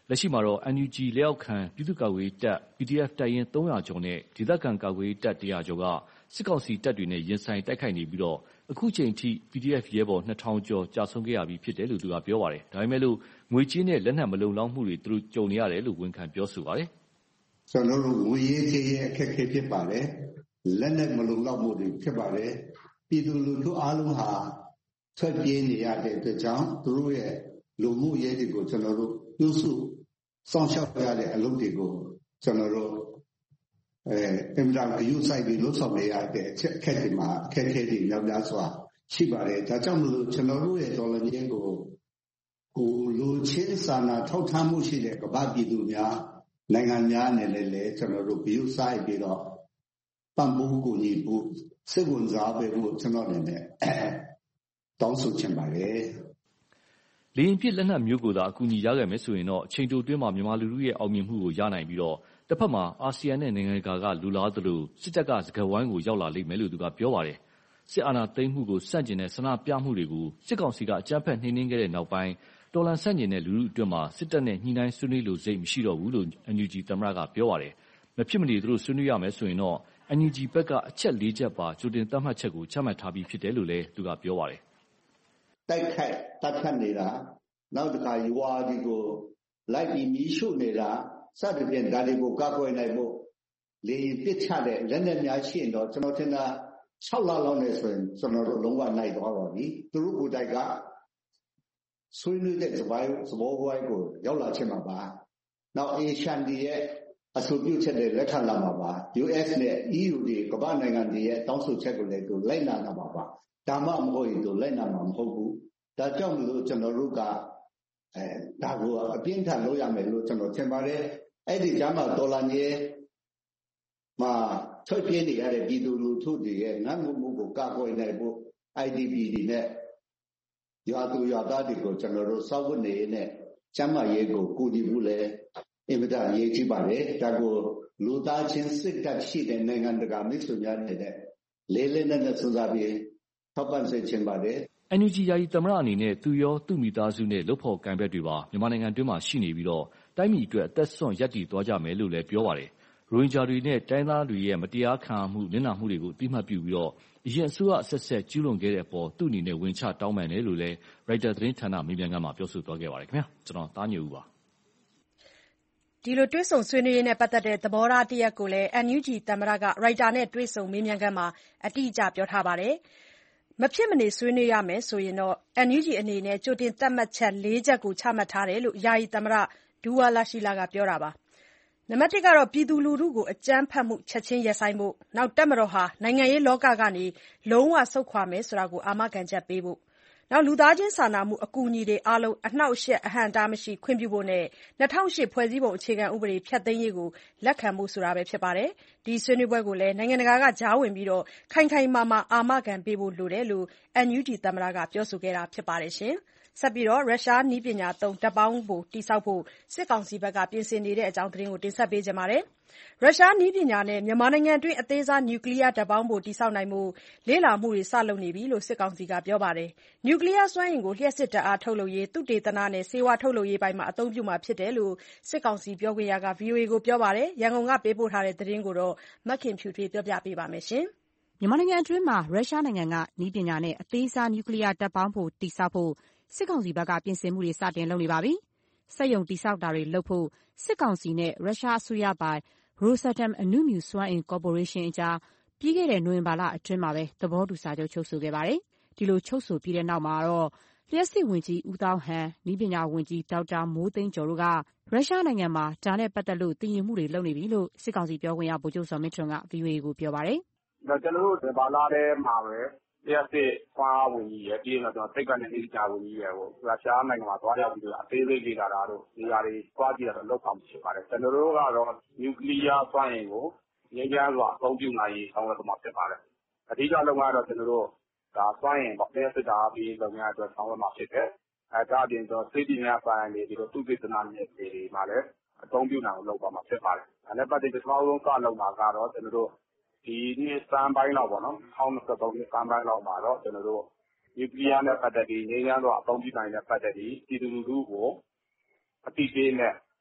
လက်ရှိမှာတော့ အန်ယူဂျီ လက်အောက်ခံပြည်သူ့ကာကွယ်ရေးတပ် ပီဒီအက်ဖ် တပ်ရင်းသုံးရာကျော်နဲ့ဒေသခံကာကွယ်ရေးတပ်တစ်ရာကျော်ကစစ်ကောင်စီတပ်တွေနဲ့ရင်ဆိုင်တိုက်ခိုက်နေပြီးတော့အခုချိန်ထိ ပီဒီအက်ဖ် ရဲဘော်နှစ်ထောင်ကျော်ကြာဆုံးခဲ့ရပြီဖြစ်တယ်လို့သူကပြောပါတယ်။ဒါပေမဲ့လို့ငွေကြေးနဲ့လက်နက်မလုံလောက်မှုတွေသူတို့ကြုံနေရတယ်လို့ဝန်ခံပြောဆိုပါတယ်။ကျွန်တော်တို့ငွေရေးကြေးရေးအခက်အခဲဖြစ်ပါတယ်။လက်နက်မလုံလောက်မှုတွေဖြစ်ပါတယ်။ပြည်သူလူထုအားလုံးဟာထွက်ပြေးနေရတဲ့အတွက်ကြောင့်သူတို့ရဲ့လူမှုရေးတွေကိုကျွန်တော်တို့ပြုစုစောင့်ရှောက်ရတဲ့အလုပ်တွေကိုကျွန်တော်တို့အဲအင်တာဂယူဆိုင်ပြီးလို့ဆောင်နေရတဲ့အချက်အခက်တွေမှာအခက်အခဲတွေများများစွာရှိပါတယ်ဒါကြောင့်မလို့ကျွန်တော်တို့ရဲ့ဒေါ်လာရင်းကိုဟိုလူချင်းစာနာထောက်ထားမှုရှိတဲ့ကမ္ဘာပြည်သူများနိုင်ငံများနဲ့လည်းကျွန်တော်တို့ဂယူဆိုင်ပြီးတော့ပံ့ပိုးကူညီဖို့စိတ်ဝင်စားပေးဖို့ကျွန်တော်လည်းတောင်းဆိုချင်ပါတယ်လေရင်ပြစ်လက်နက်မျိုးကိုသာအကူအညီရခဲ့မယ်ဆိုရင်တော့အချိန်တိုတွင်းမှာမြန်မာလူထုရဲ့အောင်မြင်မှုကိုရနိုင်ပြီးတော့တစ်ဖက်မှာအာဆီယံနဲ့နိုင်ငံတကာကလူလားသလိုစစ်တပ်ကစကားဝိုင်းကိုရောက်လာလိမ့်မယ်လို့သူကပြောပါတယ်။စစ်အာဏာသိမ်းမှုကိုစန့်ကျင်တဲ့ဆန္ဒပြမှုတွေကိုစစ်ကောင်စီကအကြမ်းဖက်နှိမ်နင်းခဲ့တဲ့နောက်ပိုင်းတော်လှန်ဆန့်ကျင်တဲ့လူထုအတွင်းမှာစစ်တပ်နဲ့ညှိနှိုင်းဆွေးနွေးလို့စိတ်မရှိတော့ဘူးလို့အန်ယူဂျီသမ္မတကပြောပါတယ်။မဖြစ်မနေသူတို့ဆွေးနွေးရမယ်ဆိုရင်တော့အန်ယူဂျီဘက်ကအချက်လေးချက်ပါကြိုတင်သတ်မှတ်ချက်ကိုချမှတ်ထားပြီးဖြစ်တယ်လို့လည်းသူကပြောပါတယ်။တိုက်ခိုက်တပ်ခတ်နေတာနောက်တစ်ခါရွာဒီကိုလိုက်ပြီးမီးရှို့နေတာစသဖြင့်ဒါတွေကိုကာကွယ်နိုင်ဖို့လေပစ်ချတဲ့လက်နက်များရှိရင်တော့ကျွန်တော်ထင်တာ၆လလောက်နဲ့ဆိုရင်ကျွန်တော်တို့လုံးဝနိုင်သွားပါပြီသူတို့ကိုယ်တိုင်ကဆွေးနွေးတဲ့သဘောသဘောဝိုင်းကိုရောက်လာချင်မှာပါနောက်အေရှန်ဒီရဲ့အဆိုပြုချက်တွေလက်ခံလာမှာပါ ယူအက်စ် နဲ့ အီးယူ တွေကမ္ဘာနိုင်ငံတွေရဲ့တောင်းဆိုချက်ကိုလည်းသူလိုက်နာလာမှာပါဒါမှမဟုတ်ရင်သူလိုက်နာမှာမဟုတ်ဘူးဒါကြောင့်မလို့ကျွန်တော်တို့ကအဲဒါကိုအပြင်းထန်လုပ်ရမယ်လို့ကျွန်တော်ထင်ပါတယ်အဲ့ဒီကြားမှာဒေါ်လာငယ်မှာထွက်ပြေးနေရတဲ့ပြည်သူလူထုတွေရဲ့ငတ်မမှုကိုကာကွယ်နိုင်ဖို့ အိုင်ဒီပီ တွေနဲ့ရွာသူရွာသားတွေကိုကျွန်တော်တို့စောင့်ဝတ်နေနဲ့ကျန်းမာရေးကိုကူညီဖို့လည်းအင်မတန်အရေးကြီးပါတယ်ဒါကိုလူသားချင်းစစ်တပ်ရှိတဲ့နိုင်ငံတကာမိတ်ဆွေများတဲ့လေးလေးနက်နက်စဉ်းစားပြီးထောက်ပံ့စေချင်ပါတယ်အန်ယူဂျီယာယီသမ္မတအနေနဲ့သူရောသူ့မိသားစုနဲ့လုပ်ဖော်ကိုင်ဘက်တွေပါမြန်မာနိုင်ငံတွင်းမှာရှိနေပြီးတော့တိုင်းပြည်အတွက်အသက်ဆွန့်ရပ်တည်သွားကြမယ်လို့လည်းပြောပါတယ်။ရိုဟင်ဂျာတွေနဲ့တိုင်းသားတွေရဲ့မတရားခံမှုနစ်နာမှုတွေကိုအသိမှတ်ပြုပြီးတော့အရင်အစိုးရအဆက်ဆက်ကျူးလွန်ခဲ့တဲ့အပေါ်သူ့အနေနဲ့ဝင်ချတောင်းပန်တယ်လို့လည်းရိုက်တာသတင်းဌာနမေးမြန်းခန်းမှာပြောဆိုသွားခဲ့ပါတယ်ခင်ဗျာ။ကျွန်တော်သားညိုဦးပါ။ဒီလိုတွေ့ဆုံဆွေးနွေးရေးနဲ့ပတ်သက်တဲ့သဘောထားတရက်ကိုလည်းအန်ယူဂျီသမ္မတကရိုက်တာနဲ့တွေ့ဆုံမေးမြန်းခန်းမှာအတိအကျပြောထားပါတယ်။မဖြစ်မနေဆွေးနွေးရမယ်ဆိုရင်တော့ အန်ယူဂျီ အနေနဲ့ကြိုတင်သတ်မှတ်ချက်လေးချက်ကိုချမှတ်ထားတယ်လို့ယာယီသမ္မတဒူဝါလာရှီလာကပြောတာပါ။နံပါတ်တစ်ကတော့ပြည်သူလူထုကိုအကြမ်းဖက်မှုချက်ချင်းရပ်ဆိုင်းဖို့နောက်တပ်မတော်ဟာနိုင်ငံရေးလောကကနေလုံးဝဆုတ်ခွာမယ်ဆိုတာကိုအာမခံချက်ပေးဖို့နောက်လူသားချင်းစာနာမှုအကူအညီတွေအားလုံးအနှောက်အယှက်အဟန့်အတားမရှိခွင့်ပြုဖို့နဲ့၂၀၀၈ဖွဲ့စည်းပုံအခြေခံဥပဒေဖျက်သိမ်းရေးကိုလက်ခံဖို့ဆိုတာပဲဖြစ်ပါတယ်။ဒီဆွေးနွေးပွဲကိုလည်းနိုင်ငံတကာကကြားဝင်ပြီးခိုင်ခိုင်မာမာအာမခံပေးဖို့လိုတယ်လို့အန်ယူဂျီသမ္မတကပြောဆိုခဲ့တာဖြစ်ပါတယ်။ဆက်ပြီးရုရှားနည်းပညာသုံးဓာတ်ပေါင်းဖိုတည်ဆောက်ဖို့စစ်ကောင်စီဘက်ကပြင်ဆင်နေတဲ့အကြောင်းသတင်းကိုတင်ဆက်ပေးချင်ပါတယ်။ရုရှားနည်းပညာနဲ့မြန်မာနိုင်ငံတွင်းအသေးစားနျူကလ িয়ার ဓာတ်ပေါင်းဖိုတည်ဆောက်နိုင်ဖို့လေ့လာမှုတွေစလုပ်နေပြီလို့စစ်ကောင်စီကပြောပါတယ်။နျူကလ িয়ার စွမ်းအင်ကိုလျှပ်စစ်ဓာတ်အားထုတ်လုပ်ရေးသုတေသနနဲ့ဆေးဝါးထုတ်လုပ်ရေးပိုင်းမှာအသုံးပြုမှာဖြစ်တယ်လို့စစ်ကောင်စီပြောခွင့်ရက ဗွီအိုအေကိုပြောပါတယ်။ရန်ကုန်ကပေးပို့တဲ့သတင်းကိုမခင်ဖြူထွေးကပြောပြပေးပါမယ်။မြန်မာနိုင်ငံအတွင်းမှာရုရှားနိုင်ငံကနည်းပညာနဲ့အသေးစားနျူကလ িয়ার ဓာတ်ပေါင်းဖိုတည်ဆောက်ဖို့စစ်ကောင်စီဘက်ကပြင်ဆင်မှုတွေစတင်လုပ်နေပါပြီ။စက်ရုံတည်ဆောက်တာတွေလုပ်ဖို့စစ်ကောင်စီနဲ့ရုရှားအစိုးရပိုင် Rosatom အနုမြူစွမ်းအင်ကော်ပိုရေးရှင်းအကြားပြီးခဲ့တဲ့နိုဝင်ဘာလအတွင်းမှာပဲသဘောတူစာချုပ်ချုပ်ဆိုခဲ့ပါတယ်။ဒီလိုချုပ်ဆိုပြီးတဲ့နောက်မှာတော့လျှပ်စစ်ဝန်ကြီးဦးသောင်းဟန်နည်းပညာဝန်ကြီးဒေါက်တာမိုးသိန်းကျော်တို့ကရုရှားနိုင်ငံမှာဒါနဲ့ပတ်သက်လို့တည်ငြိမ်မှုတွေလုပ်နေပြီလို့စစ်ကောင်စီပြောခွင့်ရဗိုလ်ချုပ်ဇော်မင်းထွန်းက ဗွီအိုအေကိုပြောပါတယ်။ကျွန်တော်တို့ဒီဘာလာထဲမှာပဲလျှပ်စစ်စွမ်းအားဝန်ကြီးရယ်ပြီးတော့ကျွန်တော်စိတ်ကနေအေးချဝန်ကြီးရယ်ကိုရုရှားနိုင်ငံမှာသွားရောက်ပြီးတော့အသေးစိတ်လေ့လာတာတို့ဒီဟာတွေသွားကြည့်တော့လောက်ဆောင်ဖြစ်ပါတယ်ကျွန်တော်တို့ကတော့နျူကလ িয়ার စွမ်းအင်ကိုငြိမ်းချမ်းစွာအသုံးပြုနိုင်ရေးဆောင်ရွက်သွားမှာဖြစ်ပါတယ်အဓိကလုပ်ငန်းကတော့ကျွန်တော်တို့ဒါစွမ်းအင်ပေါ့လျှပ်စစ်ဓာတ်အားပေးလုပ်ငန်းအတွက်ဆောင်ရွက်မှာဖြစ်တယ်အဲဒါအပြင်ကျွန်တော်စိတ်ပညာပိုင်းတွေဒီလိုသုတေသနနယ်တွေမှာလည်းအသုံးပြုနိုင်အောင်လုပ်သွားမှာဖြစ်ပါတယ်ဒါနဲ့ပတ်သက်ပြီးပထမဆုံးစလုပ်မှာကတော့ကျွန်တော်တို့ဒီနှစ်စမ်းပိုင်းလောက်ပေါ့နော်၂၀၂၃နှစ်စမ်းပိုင်းလောက်မှာတော့ကျွန်တော်တို့နျူကလ িয়ার နဲ့ပတ်သက်ပြီးငြိမ်းချမ်းစွာအသုံးပြုနိုင်တဲ့ပတ်သက်ပြီးပြည်သူလူထုကိုအတိအကျနဲ့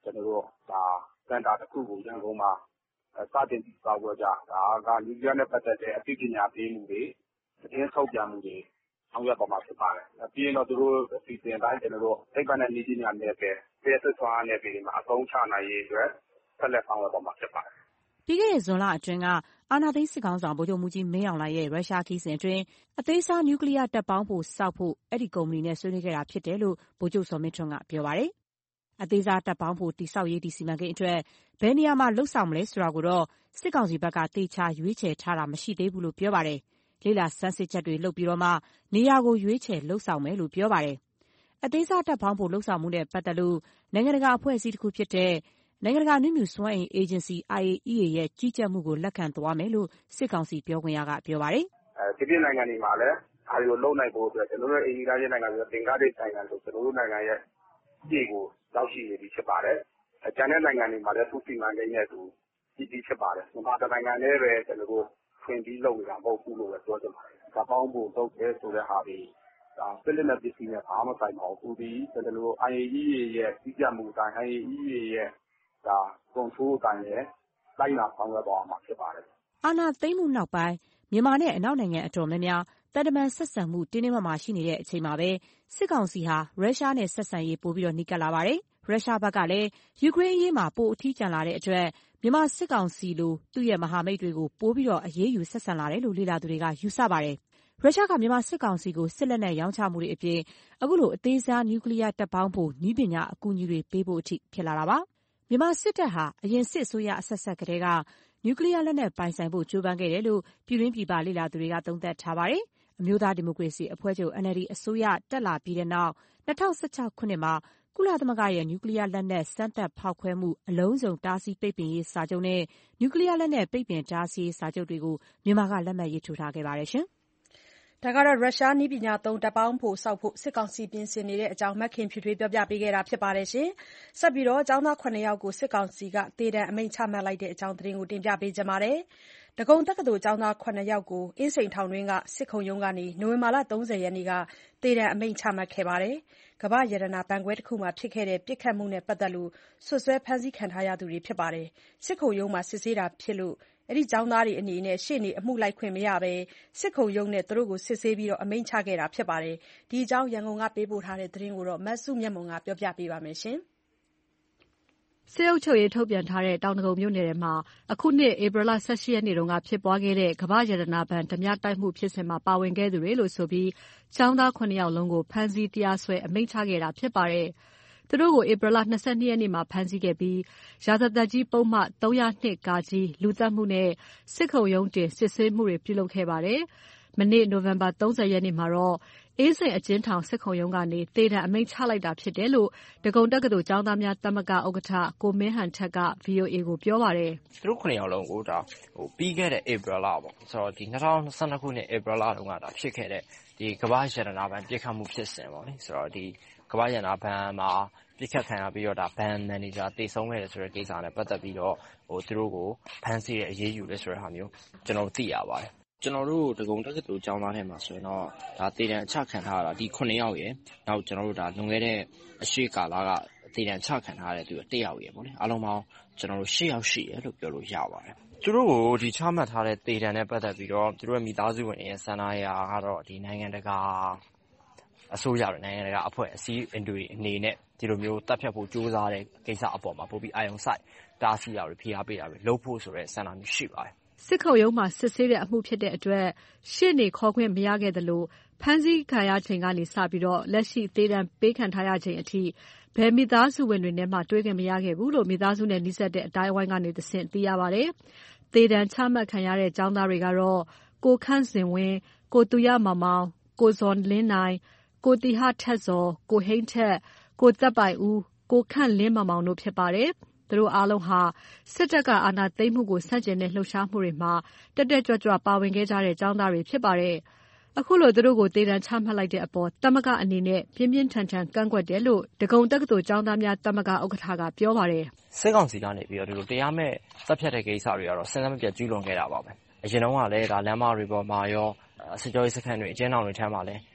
ကျွန်တော်တို့ဒါစင်တာတစ်ခုကိုရန်ကုန်မှာစတင်တည်ဆောက်ကြတာဒါကနျူကလီးယားနဲ့ပတ်သက်တဲ့အသိပညာပေးမှုတွေသတင်းထုတ်ပြန်မှုတွေဆောင်ရွက်ပေါ်မှာဖြစ်ပါတယ်။ပြီးရင်တော့သူတို့အစီအစဉ်တိုင်းကျွန်တော်တို့သိပ္ပံနဲ့နည်းပညာနယ်ပယ်ပြည်သက်စွမ်းအားနယ်ပယ်တွေမှာအသုံးချနိုင်ရေးအတွက်ဆက်လက်ဆောင်ရွက်ပေါ်မှာဖြစ်ပါတယ်။ပြီးခဲ့တဲ့ဇွန်လအတွင်းကအာဏာသိမ်းစစ်ခေါင်းဆောင်ဗိုလ်ချုပ်မှူးကြီးမင်းအောင်လှိုင်ရဲ့ရုရှားခရီးစဉ်အတွင်းအသေးစားနျူကလီးယားတပ်ပေါင်းဖို့စောက်ဖို့အဲ့ဒီကုမ္ပဏီနဲ့ဆွေးနွေးခဲ့တာဖြစ်တယ်လို့ဗိုလ်ချုပ်ဇော်မင်းထွန်းကပြောပါတယ်။အသေးစားတပ်ပေါင်းဖို့တည်ဆောက်ရေးဒီစီမံကိန်းအတွက်ဘယ်နေရာမှာလှုပ်ဆောင်မလဲဆိုတာကိုတော့စစ်ကောင်စီဘက်ကတေချာရွေးချယ်ထားတာမရှိသေးဘူးလို့ပြောပါတယ်။လေ့လာစမ်းစစ်ချက်တွေလုပ်ပြီးတော့မှနေရာကိုရွေးချယ်လှုပ်ဆောင်မယ်လို့ပြောပါတယ်။အသေးစားတပ်ပေါင်းဖို့လှုပ်ဆောင်မှုနဲ့ပတ်သက်လို့နိုင်ငံတကာအဖွဲ့အစည်းတစ်ခုဖြစ်တဲ့နိုင်ငံတကာနည်းမြစွမ်းအင်အေဂျင်စီ I A E A ရဲ့ကြီးကြပ်မှုကိုလက်ခံသွားမယ်လို့စစ်ကောင်စီပြောခွင့်ရကပြောပါတယ်။အဲဒီပြည်နိုင်ငံတွေမှာလည်းအားလုံးလုံနိုင်ဖို့အတွက်ကျွန်တော်တို့အိန္ဒိယနိုင်ငံတွေသင်္ကားဒေသနိုင်ငံတို့ကျွန်တော်တို့နိုင်ငံရဲ့ပြည်ကိုရောက်ရှိနေပြီဖြစ်ပါတယ်။ကျန်တဲ့နိုင်ငံတွေမှာလည်းသူစီမံကိန်းနဲ့သူပြည်ပြီးဖြစ်ပါတယ်။မြန်မာနိုင်ငံလည်းပဲကျွန်တော်တို့ဖွင့်ပြီးလုပ်နေတာမဟုတ်ဘူးလို့ပဲပြောချင်ပါတယ်။ဒါပေါင်းဖို့လုပ်ရဲဆိုတဲ့ဟာတွေဒါဖိလစ်နဲ့ပြည်စီနဲ့ဘာမှမဆိုင်ပါဘူး။ဒီကျွန်တော်တို့ I A E A ရဲ့ကြီးကြပ်မှုတိုင်း I A E A ရဲ့ဒါကွန်ထရိုးတိုင်းရဲ့လိုက်နာဆောင်ရွက်သွားမှာဖြစ်ပါတယ်။အာဏာသိမ်းမှုနောက်ပိုင်းမြန်မာနဲ့အနောက်နိုင်ငံအတော်များများတန်တမန်ဆက်ဆံမှုတင်းတင်းမာမာရှိနေတဲ့အချိန်မှာပဲစစ်ကောင်စီဟာရုရှားနဲ့ဆက်ဆံရေးပိုပြီးတော့နှိကပ်လာပါတယ်။ရုရှားဘက်ကလည်းယူကရိန်းအရေးမှာပိုအထီးကျန်လာတဲ့အတွက်မြန်မာစစ်ကောင်စီလိုသူ့ရဲ့မဟာမိတ်တွေကိုပိုပြီးတော့အရေးယူဆက်ဆံလာတယ်လို့လေ့လာသူတွေကယူဆပါတယ်။ရုရှားကမြန်မာစစ်ကောင်စီကိုစစ်လက်နက်ရောင်းချမှုတွေအပြင်အခုလိုအသေးစားနျူကလ িয়ার တပ်ပေါင်းဖို့နည်းပညာအကူအညီတွေပေးဖို့အထိဖြစ်လာတာပါ။မြန်မာစစ်တပ်ဟာအရင်စစ်အစိုးရအဆက်ဆက်ကတည်းကနျူကလ িয়ার လက်နက်ပိုင်ဆိုင်ဖို့ကြိုးပမ်းခဲ့တယ်လို့ပြည်တွင်းပြည်ပလေ့လာသူတွေကသုံးသပ်ထားပါတယ်။အမျိုးသားဒီမိုကရေစီအဖွဲ့ချုပ် N L D အစိုးရတက်လာပြီးတဲ့နောက်၂၀၁၆ခုနှစ်မှာကုလသမဂ္ဂရဲ့နျူကလ িয়ার လက်နက်စမ်းသပ်ဖောက်ခွဲမှုအလုံးစုံတားဆီးပိတ်ပင်ရေးစာချုပ်နဲ့နျူကလ িয়ার လက်နက်ပိတ်ပင်တားဆီးရေးစာချုပ်တွေကိုမြန်မာကလက်မှတ်ရေးထိုးထားခဲ့ပါတယ်ရှင်။ဒါကတော့ရုရှားနည်းပညာသုံးတပ်ပေါင်းဖို့စောက်ဖို့စစ်ကောင်စီပြင်ဆင်နေတဲ့အကြောင်းမခင်ဖြူထွေးပြောပြပေးခဲ့တာဖြစ်ပါတယ်ရှင်။ဆက်ပြီးတော့ကျောင်းသားခုနှစ်ယောက်ကိုစစ်ကောင်စီကတေတံအမိန့်ချမှတ်လိုက်တဲ့အကြောင်းသတင်းကိုတင်ပြပေးကြပါမယ်။ဒဂုံတက္ကသိုလ်ကျောင်းသားခုနှစ်ယောက်ကိုအင်းစိန်ထောင်တွင်းကစစ်ခုံရုံးကနေနိုဝင်ဘာလ၃၀ရက်နေ့ကတေတံအမိန့်ချမှတ်ခဲ့ပါတယ်။ကမ္ဘာ့ရတနာဘဏ်ခွဲတစ်ခုမှာဖြစ်ခဲ့တဲ့ပြစ်ခတ်မှုနဲ့ပတ်သက်လို့ဆွဆွဲဖမ်းဆီးခံထားရသူတွေဖြစ်ပါတယ်။စစ်ခုံရုံးမှာစစ်ဆေးတာဖြစ်လို့အဲ့ဒီကျောင်းသားတွေအနေနဲ့ရှေ့နေအမှုလိုက်ခွင့်မရဘဲစစ်ခုံရုံးနဲ့သူတို့ကိုစစ်ဆေးပြီးတော့အမိန့်ချခဲ့တာဖြစ်ပါတယ်။ဒီအကြောင်းရန်ကုန်ကပေးပို့ထားတဲ့သတင်းကိုတော့မဆုမြတ်မွန်ကပြောပြပေးပါမယ်ရှင်။စစ်အုပ်ချုပ်ရေးထုတ်ပြန်ထားတဲ့တောင်ဒဂုံမြို့နယ်ထဲမှာအခုနှစ်ဧပြီလ၁၈ရက်နေ့တုန်းကဖြစ်ပွားခဲ့တဲ့ကမ္ဘာ့ရတနာဘဏ်ဓမြတိုက်မှုဖြစ်စဉ်မှာပါဝင်ခဲ့သူတွေလို့ဆိုပြီးကျောင်းသားခုနှစ်ယောက်လုံးကိုဖမ်းဆီးတရားစွဲအမိန့်ချခဲ့တာဖြစ်ပါတယ်။သူတို့ကိုဧပြီလ၂၂ရက်နေ့မှာဖမ်းဆီးခဲ့ပြီးရာဇသတ်ကြီးပုံမှန်၃၀၂(က) လူသတ်မှုနဲ့စစ်ခုံရုံးတင်စစ်ဆေးမှုတွေပြုလုပ်ခဲ့ပါတယ်။မနေ့နိုဝင်ဘာ၃၀ရက်နေ့မှာတော့အေးစိန်အကျဉ်းထောင်စစ်ခုံရုံးကနေတေတံအမိန့်ချလိုက်တာဖြစ်တယ်လို့ဒဂုံတက္ကသိုလ်ကျောင်းသားများသမဂ္ဂဥက္ကဋ္ဌကိုမင်းဟန်ထက်က ဗွီအိုအေကိုပြောပါတယ်။သူတို့ခုနှစ်ယောက်လုံးကိုဒါဟိုပြီးခဲ့တဲ့ဧပြီလပေါ့ဆိုတော့ဒီ၂၀၂၂ခုနှစ်ဧပြီလတုန်းကဒါဖြစ်ခဲ့တဲ့ဒီကမ္ဘာ့ရတနာဘဏ်ပြစ်ခတ်မှုဖြစ်စဉ်ပေါ့လေဆိုတော့ဒီကမ္ဘာ့ရတနာဘဏ်မှာပြစ်ခတ်ခံရပြီးတော့ဒါဘဏ်မန်နေဂျာတေဆုံးခဲ့တယ်ဆိုတဲ့ကိစ္စနဲ့ပတ်သက်ပြီးတော့ဟိုသူတို့ကိုဖမ်းဆီးတဲ့အရေးယူလဲဆိုတဲ့ဟာမျိုးကျွန်တော်သိရပါတယ်ကျွန်တော်တို့ဒဂုံတက္ကသိုလ်ကျောင်းသားထဲမှာဆိုရင်တော့ဒါတေတံအချခံထားရတာဒီခုနှစ်ယောက်ရယ်နောက်ကျွန်တော်တို့ဒါလွန်ခဲ့တဲ့အရှိကာလကတေတံချခံထားရတဲ့သူတစ်ယောက်ရယ်ပေါ့လေအားလုံးပေါင်းကျွန်တော်တို့၈ယောက်ရှိရလို့ပြောလို့ရပါတယ်သူတို့ကိုဒီချမှတ်ထားတဲ့တေတံနဲ့ပတ်သက်ပြီးတော့သူတို့ရဲ့မိသားစုဝင်တွေရဲ့ဆန္ဒအရကတော့ဒီနိုင်ငံတကာအစိုးရတွေနိုင်ငံတကာအဖွဲ့အစည်းအင်တွေအနေနဲ့ဒီလိုမျိုးတပ်ဖြတ်ဖို့ကြိုးစားတဲ့ကိစ္စအပေါ်မှာပိုပြီးအာရုံစိုက်တားဆီးရတွေဖိအားပေးတာတွေလုပ်ဖို့ဆိုတဲ့ဆန္ဒမျိုးရှိပါတယ်စစ်ခုံရုံးမှာစစ်ဆေးတဲ့အမှုဖြစ်တဲ့အတွက်ရှေ့နေခေါ်ခွင့်မရခဲ့သလိုဖမ်းဆီးခံရချိန်ကနေစပြီးတော့လက်ရှိတေတံပေးခံထားရချိန်အထိဘယ်မိသားစုဝင်တွေနဲ့မှတွေ့ခွင့်မရခဲ့ဘူးလို့မိသားစုနဲ့နှိစက်တဲ့အတိုင်းအဝိုင်းကနေသစင်သိရပါတယ်။တေတံချမှတ်ခံရတဲ့ကျောင်းသားတွေကတော့ကိုခန့်စင်ဝင်းကိုသူရမောင်မောင်ကိုဇော်လင်းနိုင်ကိုတီဟထက်ဇော်ကိုဟိန်းထက်ကိုသက်ပိုင်ဦးကိုခန့်လင်းမောင်မောင်တို့ဖြစ်ပါတယ်။သူတို့အားလုံးဟာစစ်တပ်ကအာဏာသိမ်းမှုကိုဆန့်ကျင်တဲ့လှုပ်ရှားမှုတွေမှာတက်တက်ကြွကြွပါဝင်ခဲ့ကြတဲ့ကျောင်းသားတွေဖြစ်ပါတယ်။အခုလိုသူတို့ကိုတေတံချမှတ်လိုက်တဲ့အပေါ်တမကအနေနဲ့ပြင်းပြင်းထန်ထန်ကန့်ကွက်တယ်လို့ဒဂုံတက္ကသိုလ်ကျောင်းသားများတမကဥက္ကဋ္ဌကပြောပါတယ်။စစ်ကောင်စီကနေပြီးတော့ဒီလိုတရားမဲ့တပ်ဖြတ်တဲ့ကိစ္စတွေကတော့စဉ်းစားမပြတ်ကျူးလွန်ခဲ့တာပါပဲ။အရင်တုန်းကလည်းဒါလမ်းမတွေပေါ်မှာရောစစ်ကြောရေးစခန်းတွေအကျဉ်းထောင်တွေထဲမှာလည်း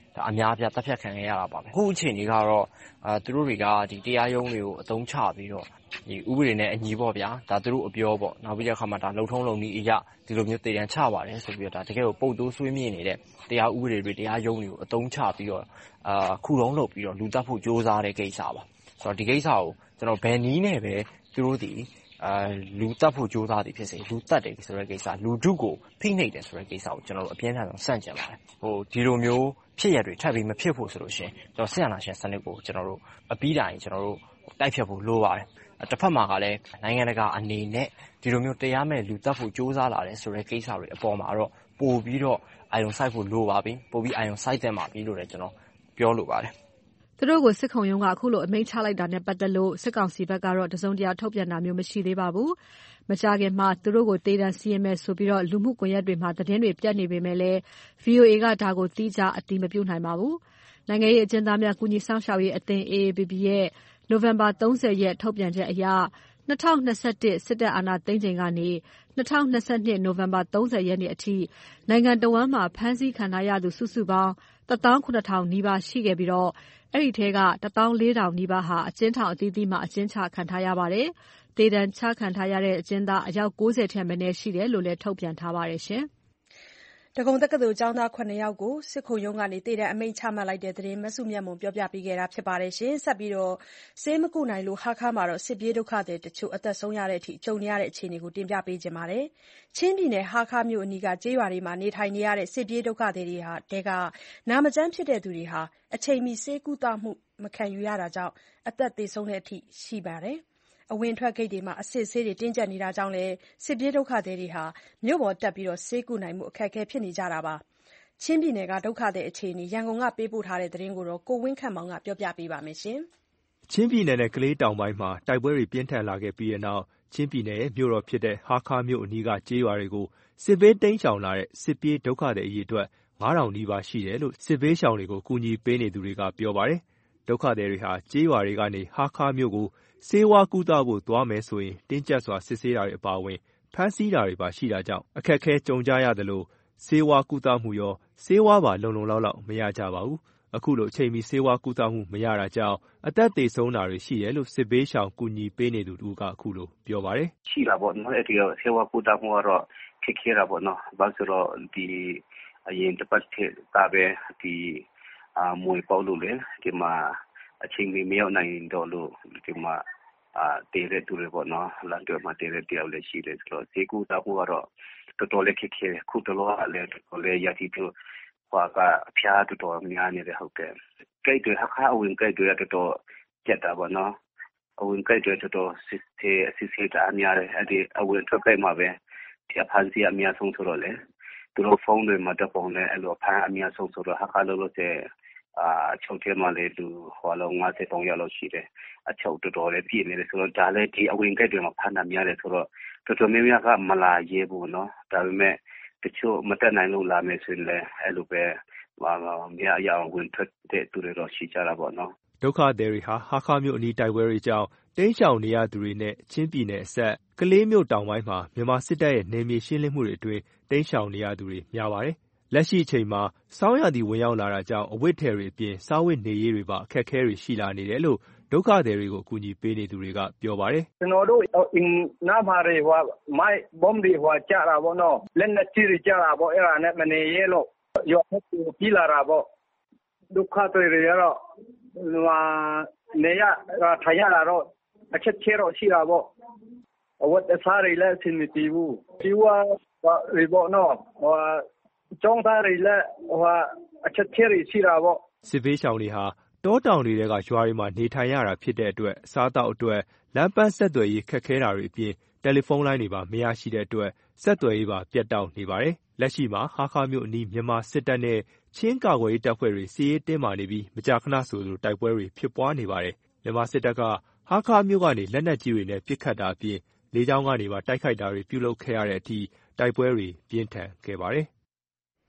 ဒါအများအပြားတပ်ဖြတ်ခံရတာပါပဲအခုအချိန်ကြီးကတော့အာသူတို့တွေကဒီတရားရုံးတွေကိုအသုံးချပြီးတော့ဒီဥပဒေနဲ့အညီပေါ့ဗျာဒါသူတို့အပြောပေါ့နောက်ပြီးတဲ့အခါမှာဒါလုံထုံးလုံနည်းအရာဒီလိုမျိုးတည်တံချပါတယ်ဆိုပြီးတော့ဒါတကယ်ကိုပုတ်တိုးဆွေးမြေ့နေတဲ့တရားဥပဒေတွေတရားရုံးတွေကိုအသုံးချပြီးတော့အာခုလုံးလုပ်ပြီးတော့လူတက်ဖို့ကြိုးစားတဲ့ကိစ္စပါဆိုတော့ဒီကိစ္စကိုကျွန်တော်ဘယ်နည်းနဲ့ပဲသူတို့ဒီအာလူတက်ဖို့ကြိုးစားသည်ဖြစ်စေလူတက်တယ်ဆိုတဲ့ကိစ္စလူထုကိုဖိနှိပ်တယ်ဆိုတဲ့ကိစ္စကိုကျွန်တော်တို့အပြင်းထန်ဆုံးစန့်ကျင်ပါတယ်ဟိုဒီလိုမျိုးဖြစ်ရတွေထပ်ပြီးမဖြစ်ဖို့ဆိုလို့ရှိရင်ကျွန်တော်ဆရာနာရှင်စနစ်ကိုကျွန်တော်တို့အပြီးတိုင်ကျွန်တော်တို့တိုက်ဖြတ်ဖို့လိုပါတယ်တစ်ဖက်မှာကလည်းနိုင်ငံတကာအနေနဲ့ဒီလိုမျိုးတရားမဲ့လူတက်ဖို့ကြိုးစားလာတယ်ဆိုတဲ့ကိစ္စတွေအပေါ်မှာတော့ပို့ပြီးတော့အာယုံစိုက်ဖို့လိုပါပြီပို့ပြီးအာယုံစိုက်တဲ့မှာပြီလို့လည်းကျွန်တော်ပြောလိုပါတယ်သူတို့ကိုစစ်ခုံရုံးကအခုလိုအမိန့်ချလိုက်တာနဲ့ပတ်သက်လို့စစ်ကောင်စီဘက်ကတော့တစုံတရာထုတ်ပြန်တာမျိုးမရှိသေးပါဘူး။မကြာခင်မှာသူတို့ကိုတေးတန်းစီရင်မဲ့ဆိုပြီးတော့လူမှုကွန်ရက်တွေမှာသတင်းတွေပြတ်နေပေမဲ့လည်း ဗီအိုအေ ကဒါကိုသိကြအတိမပြုနိုင်ပါဘူး။နိုင်ငံရေးအကျဉ်းသားများကူညီဆောင်ရှောက်ရေးအသင်း အေ အေ ပီ ပီ ရဲ့နိုဝင်ဘာ၃၀ရက်ထုတ်ပြန်ချက်အရ၂၀၂၁စစ်တပ်အာဏာသိမ်းချိန်ကနေ၂၀၂၂နိုဝင်ဘာ၃၀ရက်နေ့အထိနိုင်ငံတော်ဝန်မှာဖမ်းဆီးခံထားရသူစုစုပေါင်း၁သောင်းခုနှစ်ထောင်နီးပါးရှိခဲ့ပြီးတော့အဲ့ဒီထဲက၁သောင်းလေးထောင်နီးပါးဟာအကျဉ်းထောင်အသီးသီးမှာအကျဉ်းချခံထားရပါတယ်။ဒေသန်ချခံထားရတဲ့အကျဉ်းသားအယောက်၉၀ထက်မနည်းရှိတယ်လို့လည်းထုတ်ပြန်ထားပါတယ်ရှင်။ဒဂုံတက္ကသိုလ်ကျောင်းသားခုနှစ်ယောက်ကိုစစ်ခုံရုံးကနေတေးတဲ့အမိန့်ချမှတ်လိုက်တဲ့သတင်းမစုမြတ်မွန်ပြောပြပေးခဲ့တာဖြစ်ပါတယ်ရှင်။ဆက်ပြီးတော့ဆေးမကုနိုင်လို့ဟာခါမှာတော့စစ်ပြေးဒုက္ခသည်တချို့အသက်ဆုံးရတဲ့အထိကြုံနေရတဲ့အခြေအနေကိုတင်ပြပေးခြင်းပါတယ်။ချင်းပြည်နယ်ဟာခါမြို့အနီးကကျေးရွာတွေမှာနေထိုင်နေရတဲ့စစ်ပြေးဒုက္ခသည်တွေဟာတဲကနာမကျန်းဖြစ်တဲ့သူတွေဟာအချိန်မီဆေးကုသမှုမခံယူရတာကြောင့်အသက်သေဆုံးတဲ့အထိရှိပါတယ်။အဝင်ထွက်ဂိတ်တွေမှာအစစ်ဆေးတွေတင်းကျပ်နေတာကြောင့်လည်းစစ်ပြေးဒုက္ခသည်တွေဟာမြို့ပေါ်တက်ပြီးဆေးကုနိုင်မှုအခက်အခဲဖြစ်နေကြတာပါ။ချင်းပြည်နယ်ကဒုက္ခသည်အခြေအနေရန်ကုန်ကပေးပို့ထားတဲ့သတင်းကိုကိုဝင်းခန့်မောင်ကပြောပြပေးပါမယ်။ချင်းပြည်နယ်နဲ့ကလေးတောင်ပိုင်းမှာတိုက်ပွဲတွေပြင်းထန်လာခဲ့ပြီးတဲ့နောက်ချင်းပြည်နယ်ရဲ့မြို့တော်ဖြစ်တဲ့ဟာခါမြို့အနီးကကျေးရွာတွေကိုစစ်ဘေးတိမ်းရှောင်လာတဲ့စစ်ပြေးဒုက္ခသည်အရေအတွက်ငါးထောင်နီးပါးရှိတယ်လို့စစ်ဘေးရှောင်တွေကိုကူညီပေးနေသူတွေကပြောပါတယ်။ဒုက္ခသည်တွေဟာကျေးရွာတွေကနေဟာခါမြို့ကိုဆေးဝါးကုသဖို့သွားမယ်ဆိုရင်တင်းကျပ်စွာစစ်ဆေးတာတွေအပါအဝင်ဖမ်းဆီးတာတွေပါရှိတာကြောင့်အခက်အခဲကြုံကြရတယ်လို့ဆေးဝါးကုသမှုရောဆေးဝါးပါလုံလုံလောက်လောက်မရကြပါဘူး။အခုလိုအချိန်မီဆေးဝါးကုသမှုမရတာကြောင့်အသက်သေဆုံးတာတွေရှိတယ်လို့စစ်ဘေးရှောင်ကူညီပေးနေသူတူကအခုလိုပြောပါတယ်။ရှိတာပေါ့နော်အဲ့ဒီဆေးဝါးကုသမှုကတော့ခက်ခဲတာပေါ့နော်။ဘာလို့ဆိုတော့ဒီအရင်တစ်ပတ်ထဲကပဲဒီအာမွေပေါလို့လေဒီမှာအချိန်မီမရောက်နိုင်တော့လို့ဒီမှာအာတေးတဲ့သူတွေပေါ့နော်လမ်းတွေမှာတေးတဲ့တယောက်လည်းရှိတယ်ဆိုတော့ဆေးကုသမှုကတော့တော်တော်လေးခက်ခဲခုတော်လည်းလည်းတော်တော်လေးရည်တည်ဟိုကအဖျားတော်တော်များနေတယ်ဟုတ်ကဲ့ကြိတ်တွေအခါအဝင်ကြိတ်တွေတော်တော်ကြက်တာပေါ့နော်အဝင်ကြိတ်တွေတော်တော်စစ်သေးအစစ်စစ်တာများတယ်အဲ့ဒီအဝင်ထွက်ကြိတ်မှာပဲဒီအဖန်စီအများဆုံးဆိုတော့လေသူတို့ဖုန်းတွေမှာတက်ပုံနဲ့အဲ့လိုအဖန်အများဆုံးဆိုတော့အခါလို့လို့တဲ့အာချုပ်ထဲမှာလေသူဟောလုံး၅၃ရောက်လို့ရှိတယ်အချုပ်တော်တော်လေးပြည့်နေတယ်ဆိုတော့ဒါလည်းဒီအဝင်ကြိတ်တွေမှာဖမ်းတာများတယ်ဆိုတော့တော်တော်များများကမလာရဲဘူးနော်ဒါပေမဲ့တချို့မတက်နိုင်လို့လာမယ်ဆိုရင်လည်းအဲ့လိုပဲဟာများအရာဝင်ထွက်တဲ့သူတွေတော့ရှိကြတာပေါ့နော်ဒုက္ခသည်တွေဟာဟာခါမြို့အနီးတိုက်ပွဲတွေကြောင့်တိမ်းရှောင်နေရသူတွေနဲ့ချင်းပြည်နယ်အဆက်ကလေးမြို့တောင်ပိုင်းမှာမြန်မာစစ်တပ်ရဲ့နယ်မြေရှင်းလင်းမှုတွေအတွင်းတိမ်းရှောင်နေရသူတွေများပါတယ်။လက်ရှိအချိန်မှာစောင်းရသည်ဝင်ရောက်လာတာကြောင့်အဝတ်ထည်တွေအပြင်စားဝတ်နေရေးတွေပါအခက်အခဲတွေရှိလာနေတယ်လို့ဒုက္ခသည်တွေကိုအကူအညီပေးနေသူတွေကပြောပါတယ်။ကျွန်တော်တို့အင်နာမာတွေဟိုမိုက်ဘုံတွေဟိုကြတာပေါ့နော်လက်နဲ့ကြီးကြတာပေါ့အဲ့ဒါနဲ့မနေရဲလို့ရောဖက်ပြီးလာတာပေါ့ဒုက္ခတွေတွေကတော့ဟာနေရထိုင်ရတာတော့အချက်ချေတော့ရှိတာပေါ့အဝတ်အစားတွေလည်းအဆင်မပြေဘူးဒီဝါရီပေါ့နော်ဟိုကျောင်းသားတွေလည်းဟိုအချက်ချေရှိတာပေါ့စစ်ဘေးရှောင်တွေဟာတောတောင်တွေကရွာတွေမှာနေထိုင်ရတာဖြစ်တဲ့အတွက်အစားအသောက်အတွက်လမ်းပန်းဆက်သွယ်ရေးခက်ခဲတာတွေအပြင်တယ်လီဖုန်းလိုင်းတွေပါမရရှိတဲ့အတွက်ဆက်သွယ်ရေးပါပြတ်တောက်နေပါတယ်။လက်ရှိမှာဟာခါမြို့အနီးမြန်မာစစ်တပ်နဲ့ချင်းကာကွယ်ရေးတပ်ဖွဲ့တွေစီးရေးတင်းမာနေပြီးမကြာခဏဆိုသလိုတိုက်ပွဲတွေဖြစ်ပွားနေပါတယ်။မြန်မာစစ်တပ်ကဟာခါမြို့ကနေလက်နက်ကြီးတွေနဲ့ပစ်ခတ်တာအပြင်လေကြောင်းကနေပါတိုက်ခိုက်တာတွေပြုလုပ်ခဲ့ရတဲ့အထိတိုက်ပွဲတွေပြင်းထန်ခဲ့ပါတယ်။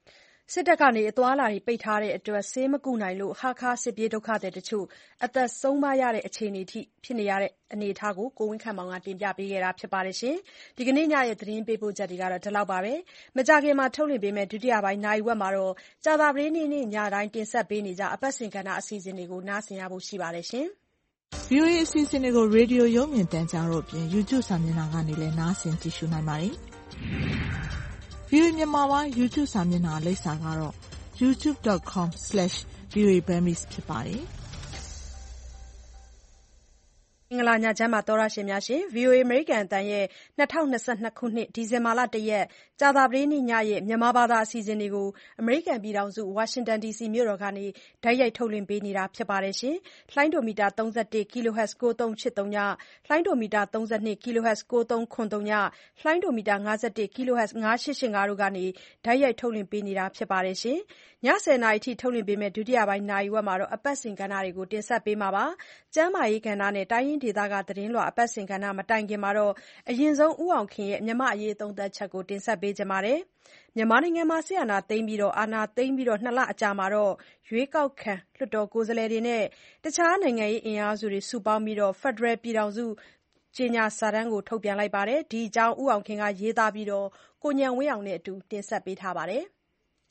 စစ်တပ်ကအသွားအလာပိတ်ထားတဲ့အတွက်ဆေးမကုနိုင်လို့ဟားခါးစစ်ပြေးဒုက္ခသည်တချို့အသက်ဆုံးပါးရတဲ့အခြေအနေထိဖြစ်နေရတဲ့အနေအထားကိုကိုဝင်းခန့်မောင်ကတင်ပြပေးခဲ့တာဖြစ်ပါတယ်။ဒီကနေ့ညရဲ့သတင်းပေးပို့ချက်တွေကတော့ဒီလောက်ပါပဲ။မကြာခင်မှာထုတ်လွှင့်ပေးမယ့်ဒုတိယပိုင်းနာရီဝက်မှာတော့ကြာသပတေးနေ့ညတိုင်းတင်ဆက်ပေးနေကြအပတ်စဉ်ကဏ္ဍအစီအစဉ်တွေကိုနားဆင်ရဖို့ရှိပါတယ်။ဗွီအိုအေ အစီအစဉ်တွေကိုရေဒီယိုရုပ်မြင်သံကြားတို့အပြင် YouTube စာမျက်နှာကနေလည်းနားဆင်ကြည့်ရှုနိုင်ပါတယ်။ ဗွီအိုအေမြန်မာပိုင်း YouTube စာမျက်နှာလိပ်စာကတော့ ယူတူဘ် ဒတ်ကောမ် စလက်ရှ် ဗွီအိုအေ ဘမ်မစ် ဖြစ်ပါတယ်။မင်္ဂလာညချမ်းပါသောတရှင်များရှင်။ ဗွီအိုအေအမေရိကန်အသံရဲ့၂၀၂၂ခုနှစ်ဒီဇင်ဘာလ၁ရက်ကြာသပတေးနေ့ညရဲ့မြန်မာဘာသာအစီအစဉ်တွေကိုအမေရိကန်ပြည်ထောင်စုဝါရှင်တန်ဒီစီမြို့တော်ကနေတိုက်ရိုက်ထုတ်လွှင့်ပေးနေတာဖြစ်ပါတယ်။လှိုင်းဒိုမီတာသုံး၁၁ kHz ကိုးသုံး၈၃ ည၊ လှိုင်းဒိုမီတာသုံး၂ kHz ကိုးသုံး၇၃ ည၊ လှိုင်းဒိုမီတာ၅၁ kHz ၅၈၈၅ တို့ကနေတိုက်ရိုက်ထုတ်လွှင့်ပေးနေတာဖြစ်ပါတယ်။ည၁၀နာရီထိထုတ်လွှင့်ပေးမယ့်ဒုတိယပိုင်းနာရီဝက်မှာတော့အပတ်စဉ်ကဏ္ဍတွေကိုတင်ဆက်ပေးမှာပါ။ကျန်းမာရေးကဏ္ဍနဲ့တိုင်းရင်းဒေသကသတင်းလွှာအပတ်စဉ်ကဏ္ဍမတိုင်ခင်မှာတော့အရင်ဆုံးဦးအောင်ခင်ရဲ့မြန်မာ့အရေးသုံးသပ်ချက်ကိုတင်ဆက်ပေးချင်ပါတယ်။မြန်မာနိုင်ငံမှာစစ်အာဏာသိမ်းပြီးအာဏာသိမ်းပြီးနှစ်လအကြာမှာရွေးကောက်ခံလွှတ်တော်ကိုယ်စားလှယ်တွေနဲ့တခြားနိုင်ငံရေးအင်အားစုတွေစုပေါင်းပြီးဖက်ဒရယ်ပြည်ထောင်စုကြေညာစာတမ်းထုတ်ပြန်လိုက်ပါတယ်။ဒီအကြောင်းဦးအောင်ခင်ကရေးသားပြီးကိုဉာဏ်ဝင်းအောင်နဲ့အတူတင်ဆက်ပေးထားပါတယ်။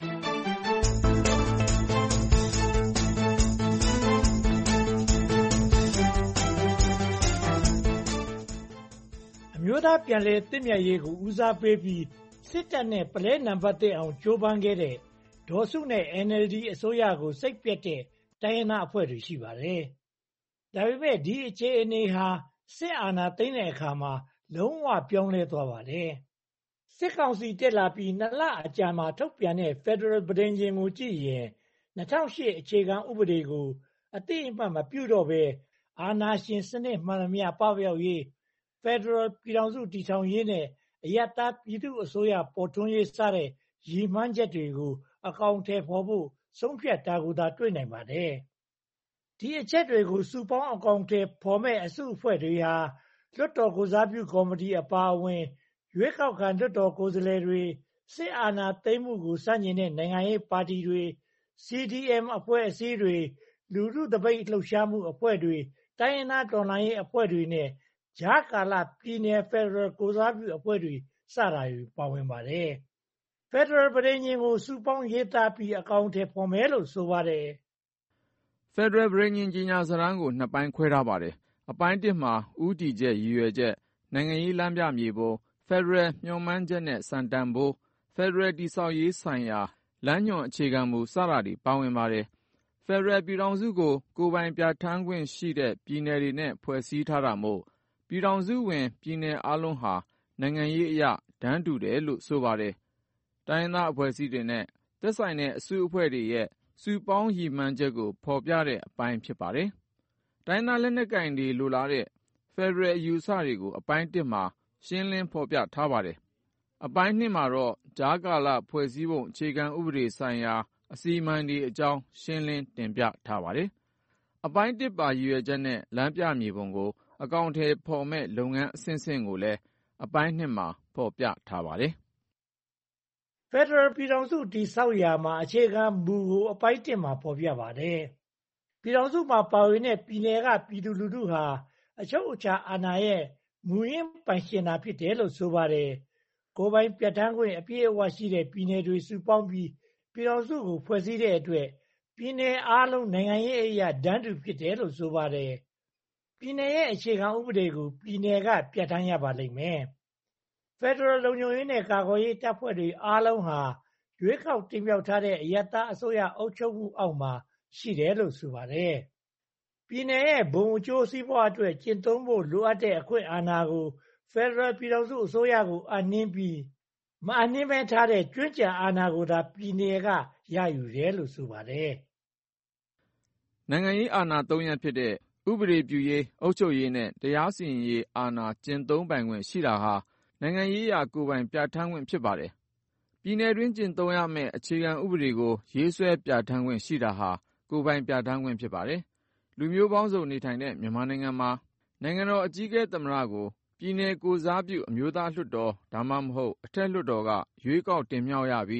အမျိုးသားပြန်လည်သင့်မြတ်ရေးကိုဦးစားပေးပြီးစစ်တပ်နဲ့ပုလဲနံပါတ်သစ်အောင်ကြိုးပမ်းခဲ့တဲ့ဒေါ်စုနဲ့ အန်အယ်လ်ဒီ အစိုးရကိုစိတ်ပျက်တဲ့တိုင်းရင်းသားအဖွဲ့တွေရှိပါတယ်။ဒါပေမဲ့ဒီအခြေအနေဟာစစ်အာဏာသိမ်းတဲ့အခါမှာလုံးဝပြောင်းလဲသွားပါတယ်။စစ်ကောင်စီတက်လာပြီးနှစ်လအကြာမှာထုတ်ပြန်တဲ့ဖက်ဒရယ်ပဋိညာဉ်ကိုကြည့်ရင်၂၀၀၈အခြေခံဥပဒေကိုအတိအမှတ်မပြုတော့ဘဲအာဏာရှင်စနစ်မှန်သမျှပပျောက်ရေးဖက်ဒရယ်ပြည်ထောင်စုတည်ထောင်ရေးနဲ့အရပ်သားပြည်သူ့အစိုးရပေါ်ထွန်းရေးစတဲ့ရည်မှန်းချက်တွေကိုအကောင်အထည်ဖော်ဖို့ဆုံးဖြတ်တာကိုသာတွေ့နိုင်ပါတယ်။ဒီအချက်တွေကိုစုပေါင်းအကောင်အထည်ဖော်မဲ့အစုအဖွဲ့တွေဟာလွှတ်တော်ကိုစားပြုကော်မတီအပါအဝင်ရွေးကောက်ခံလွှတ်တော်ကိုယ်စားလှယ်တွေစစ်အာဏာသိမ်းမှုကိုစတင်တဲ့နိုင်ငံရေးပါတီတွေ စီ ဒီ အမ် အဖွဲ့အစည်းတွေလူထုသပိတ်လှုပ်ရှားမှုအဖွဲ့တွေတိုင်းရင်းသားတော်လှန်ရေးအဖွဲ့တွေနဲ့ကြားကာလပြည်နယ်ဖက်ဒရယ်ကိုစားပြုအဖွဲ့တွေစတာတွေပါဝင်ပါတယ်။ဖက်ဒရယ်ပဋိညာဉ်ကိုစုပေါင်းရေးသားပြီးအကောင်အထည်ဖော်မယ်လို့ဆိုပါတယ်။ဖက်ဒရယ်ပဋိညာဉ်ကြေညာစာတမ်းကိုနှစ်ပိုင်းခွဲထားပါတယ်။အပိုင်းတစ်မှာဦးတည်ချက်ရည်ရွယ်ချက်နိုင်ငံရေးလမ်းပြမြေပုံဖက်ဒရယ်မျှော်မှန်းချက်နဲ့စံတန်ဖိုးဖက်ဒရယ်တည်ဆောက်ရေးဆိုင်ရာလမ်းညွှန်အခြေခံမူစတာတွေပါဝင်ပါတယ်။ဖက်ဒရယ်ပြည်ထောင်စုကိုကိုယ်ပိုင်ပြဌာန်းခွင့်ရှိတဲ့ပြည်နယ်တွေနဲ့ဖွဲ့စည်းထားတာမို့ပြည်ထောင်စုဝင်ပြည်နယ်အားလုံးဟာနိုင်ငံရေးအရတန်းတူတယ်လို့ဆိုပါတယ်။တိုင်းရင်းသားအဖွဲ့အစည်းတွေနဲ့သက်ဆိုင်တဲ့အစုအဖွဲ့တွေရဲ့စုပေါင်းရည်မှန်းချက်ကိုဖော်ပြတဲ့အပိုင်းဖြစ်ပါတယ်။တိုင်းသားလက်နက်ကိုင်တွေလိုလားတဲ့ဖက်ဒရယ်အယူအဆတွေကိုအပိုင်းတစ်မှာရှင်းလင်းဖော်ပြထားပါတယ်။အပိုင်းနှစ်မှာတော့ကြားကာလဖွဲ့စည်းပုံအခြေခံဥပဒေဆိုင်ရာအစီအမံတွေအကြောင်းရှင်းလင်းတင်ပြထားပါတယ်။အပိုင်းတစ်ပါရည်ရွယ်ချက်နဲ့လမ်းပြမြေပုံကိုအကောင်အထည်ဖော်မဲ့လုပ်ငန်းအဆင့်ဆင့်ကိုလည်းအပိုင်းနှစ်မှာဖော်ပြထားပါတယ်။ဖက်ဒရယ်ပြည်ထောင်စုတည်ဆောက်ရာမှာအခြေခံမူကိုအပိုင်းတစ်မှာဖော်ပြပါတယ်။ပြည်ထောင်စုမှာပါဝင်တဲ့ပြည်နယ်ကပြည်သူလူထုဟာအချုပ်အခြာအာဏာရဲ့မူရင်းပိုင်ရှင်တာဖြစ်တယ်လို့ဆိုပါတယ်။ကိုယ်ပိုင်ပြဌာန်းခွင့်အပြည့်အဝရှိတဲ့ပြည်နယ်တွေစုပေါင်းပြီးပြည်ထောင်စုကိုဖွဲ့စည်းတဲ့အတွက်ပြည်နယ်အားလုံးနိုင်ငံရေးအရာတန်းတူဖြစ်တယ်လို့ဆိုပါတယ်။ပြည်နယ်ရဲ့အခြေခံဥပဒေကိုပြည်နယ်ကပြဌာန်းရပါလိမ့်မယ်။ဖက်ဒရယ်လုံခြုံရေးနဲ့ကာကွယ်ရေးတပ်ဖွဲ့တွေအားလုံးဟာရွေးကောက်တင်မြှောက်ထားတဲ့အရပ်သားအစိုးရအုပ်ချုပ်မှုအောက်မှာရှိတယ်လို့ဆိုပါတယ်။ပြည်နယ်ရဲ့ဘုံအကျိုးစီးပွားအတွက်ကျင့်သုံးဖို့လိုအပ်တဲ့အခွင့်အာဏာကိုဖက်ဒရယ်ပြည်ထောင်စုအစိုးရကိုအပ်နှင်းပြီးမအပ်နှင်းပဲထားတဲ့ကျွန်းကြံအာဏာကိုသာပြည်နယ်ကရယူတယ်လို့ဆိုပါတယ်။နိုင်ငံရေးအာဏာသုံးရပ်ဖြစ်တဲ့ဥပဒေပြုရေးအုပ်ချုပ်ရေးနဲ့တရားစီရင်ရေးအာဏာကျင့်သုံးပိုင်ခွင့်ရှိတာဟာနိုင်ငံရေးအရကိုယ်ပိုင်ပြဌာန်းခွင့်ဖြစ်ပါတယ်။ပြည်နယ်တွင်းကျင့်သုံးရမယ့်အခြေခံဥပဒေကိုရေးဆွဲပြဌာန်းခွင့်ရှိတာဟာကိုယ်ပိုင်ပြဌာန်းခွင့်ဖြစ်ပါတယ်။လူမျိုးပေါင်းစုံနေထိုင်တဲ့မြန်မာနိုင်ငံမှာနိုင်ငံတော်အကြီးအကဲသမ္မတကိုပြည်နယ်ကိုယ်စားပြုအမျိုးသားလွှတ်တော်ဒါမှမဟုတ်အထက်လွှတ်တော်ကရွေးကောက်တင်မြှောက်ရပြီး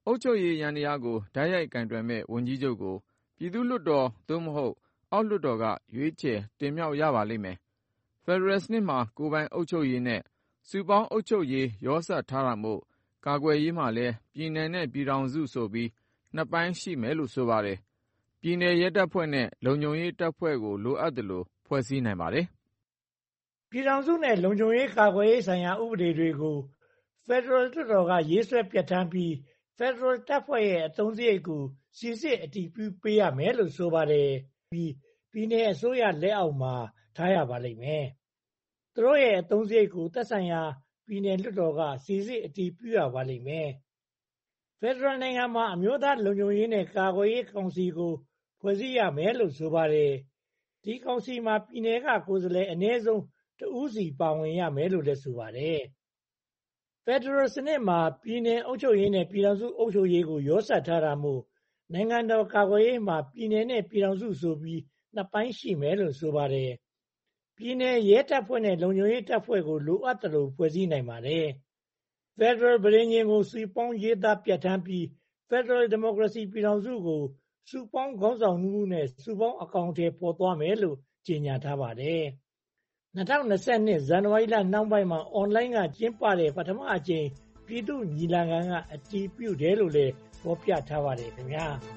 အုပ်ချုပ်ရေးယန္တရားကိုတိုက်ရိုက်ကင်တွယ်မဲ့ဝန်ကြီးချုပ်ကိုပြည်သူ့လွှတ်တော်သို့မဟုတ်အောက်လွှတ်တော်ကရွေးချယ်တင်မြှောက်ရပါလိမ့်မယ်။ ဖက်ဒရယ်စနစ်မှာကိုယ်ပိုင်အုပ်ချုပ်ရေးနဲ့စုပေါင်းအုပ်ချုပ်ရေးရောစပ်ထားတာမို့ကာကွယ်ရေးမှာလည်းပြည်နယ်နဲ့ပြည်ထောင်စုဆိုပြီးနှစ်ပိုင်းရှိမယ်လို့ဆိုပါတယ်။ပြည်နယ်ရဲတပ်ဖွဲ့နဲ့လုံခြုံရေးတပ်ဖွဲ့ကိုလိုအပ်သလိုဖွဲ့စည်းနိုင်ပါတယ်။ပြည်ထောင်စုနဲ့လုံခြုံရေးကာကွယ်ရေးဆိုင်ရာဥပဒေတွေကိုဖက်ဒရယ်လွှတ်တော်ကရေးဆွဲပြဋ္ဌာန်းပြီးဖက်ဒရယ်တပ်ဖွဲ့ရဲ့အသုံးစရိတ်ကိုစီစစ်အတည်ပြုပေးရမယ်လို့ဆိုပါတယ်။ပြီးပြည်내အစိုးရလက်အောက်မှာထားရပါလိမ့်မယ်။သူတို့ရဲ့အသုံးစရိတ်ကိုသက်ဆိုင်ရာပြည်내လွှတ်တော်ကစီစစ်အတည်ပြုရပါလိမ့်မယ်။ဖက်ဒရယ်နိုင်ငံမှာအမျိုးသားလုံခြုံရေးနဲ့ကာကွယ်ရေးကောင်စီကိုဖွဲ့စည်းရမယ်လို့ဆိုပါတယ်။ဒီကောင်စီမှာပြည်내ကကိုယ်စားလှယ်အနည်းဆုံးတဦးစီပါဝင်ရမယ်လို့လည်းဆိုပါတယ်။ဖက်ဒရယ်စနစ်မှာပြည်내အုပ်ချုပ်ရေးနဲ့ပြည်ထောင်စုအုပ်ချုပ်ရေးကိုရောစပ်ထားတာမို့နိုင်ငံတော်ကာကွယ်ရေးမှာပြည်내နဲ့ပြည်ထောင်စုဆိုပြီးနှစ်ပိုင်းရှိမယ်လို့ဆိုပါတယ်။ပြည်내ရဲတပ်ဖွဲ့နဲ့လုံခြုံရေးတပ်ဖွဲ့ကိုလိုအပ်သလိုဖွဲ့စည်းနိုင်ပါတယ်။ဖက်ဒရယ်ဗြိဉ္ဉ်ကိုစုပေါင်းရေးသားပြဋ္ဌာန်းပြီးဖက်ဒရယ်ဒီမိုကရေစီပြည်ထောင်စုကိုစုပေါင်းခေါင်းဆောင်မှုနဲ့စုပေါင်းအကောင့်တွေပေါ်သွားမယ်လို့ကြေညာထားပါတယ်။၂၀၂၂ဇန်နဝါရီလနောက်ပိုင်းမှာအွန်လိုင်းကကျင်းပတဲ့ပထမအကြိမ်ပြည်သူ့ညီလာခံကအတည်ပြုတယ်လို့လည်းဖော်ပြထားပါတယ်ခင်ဗျာ။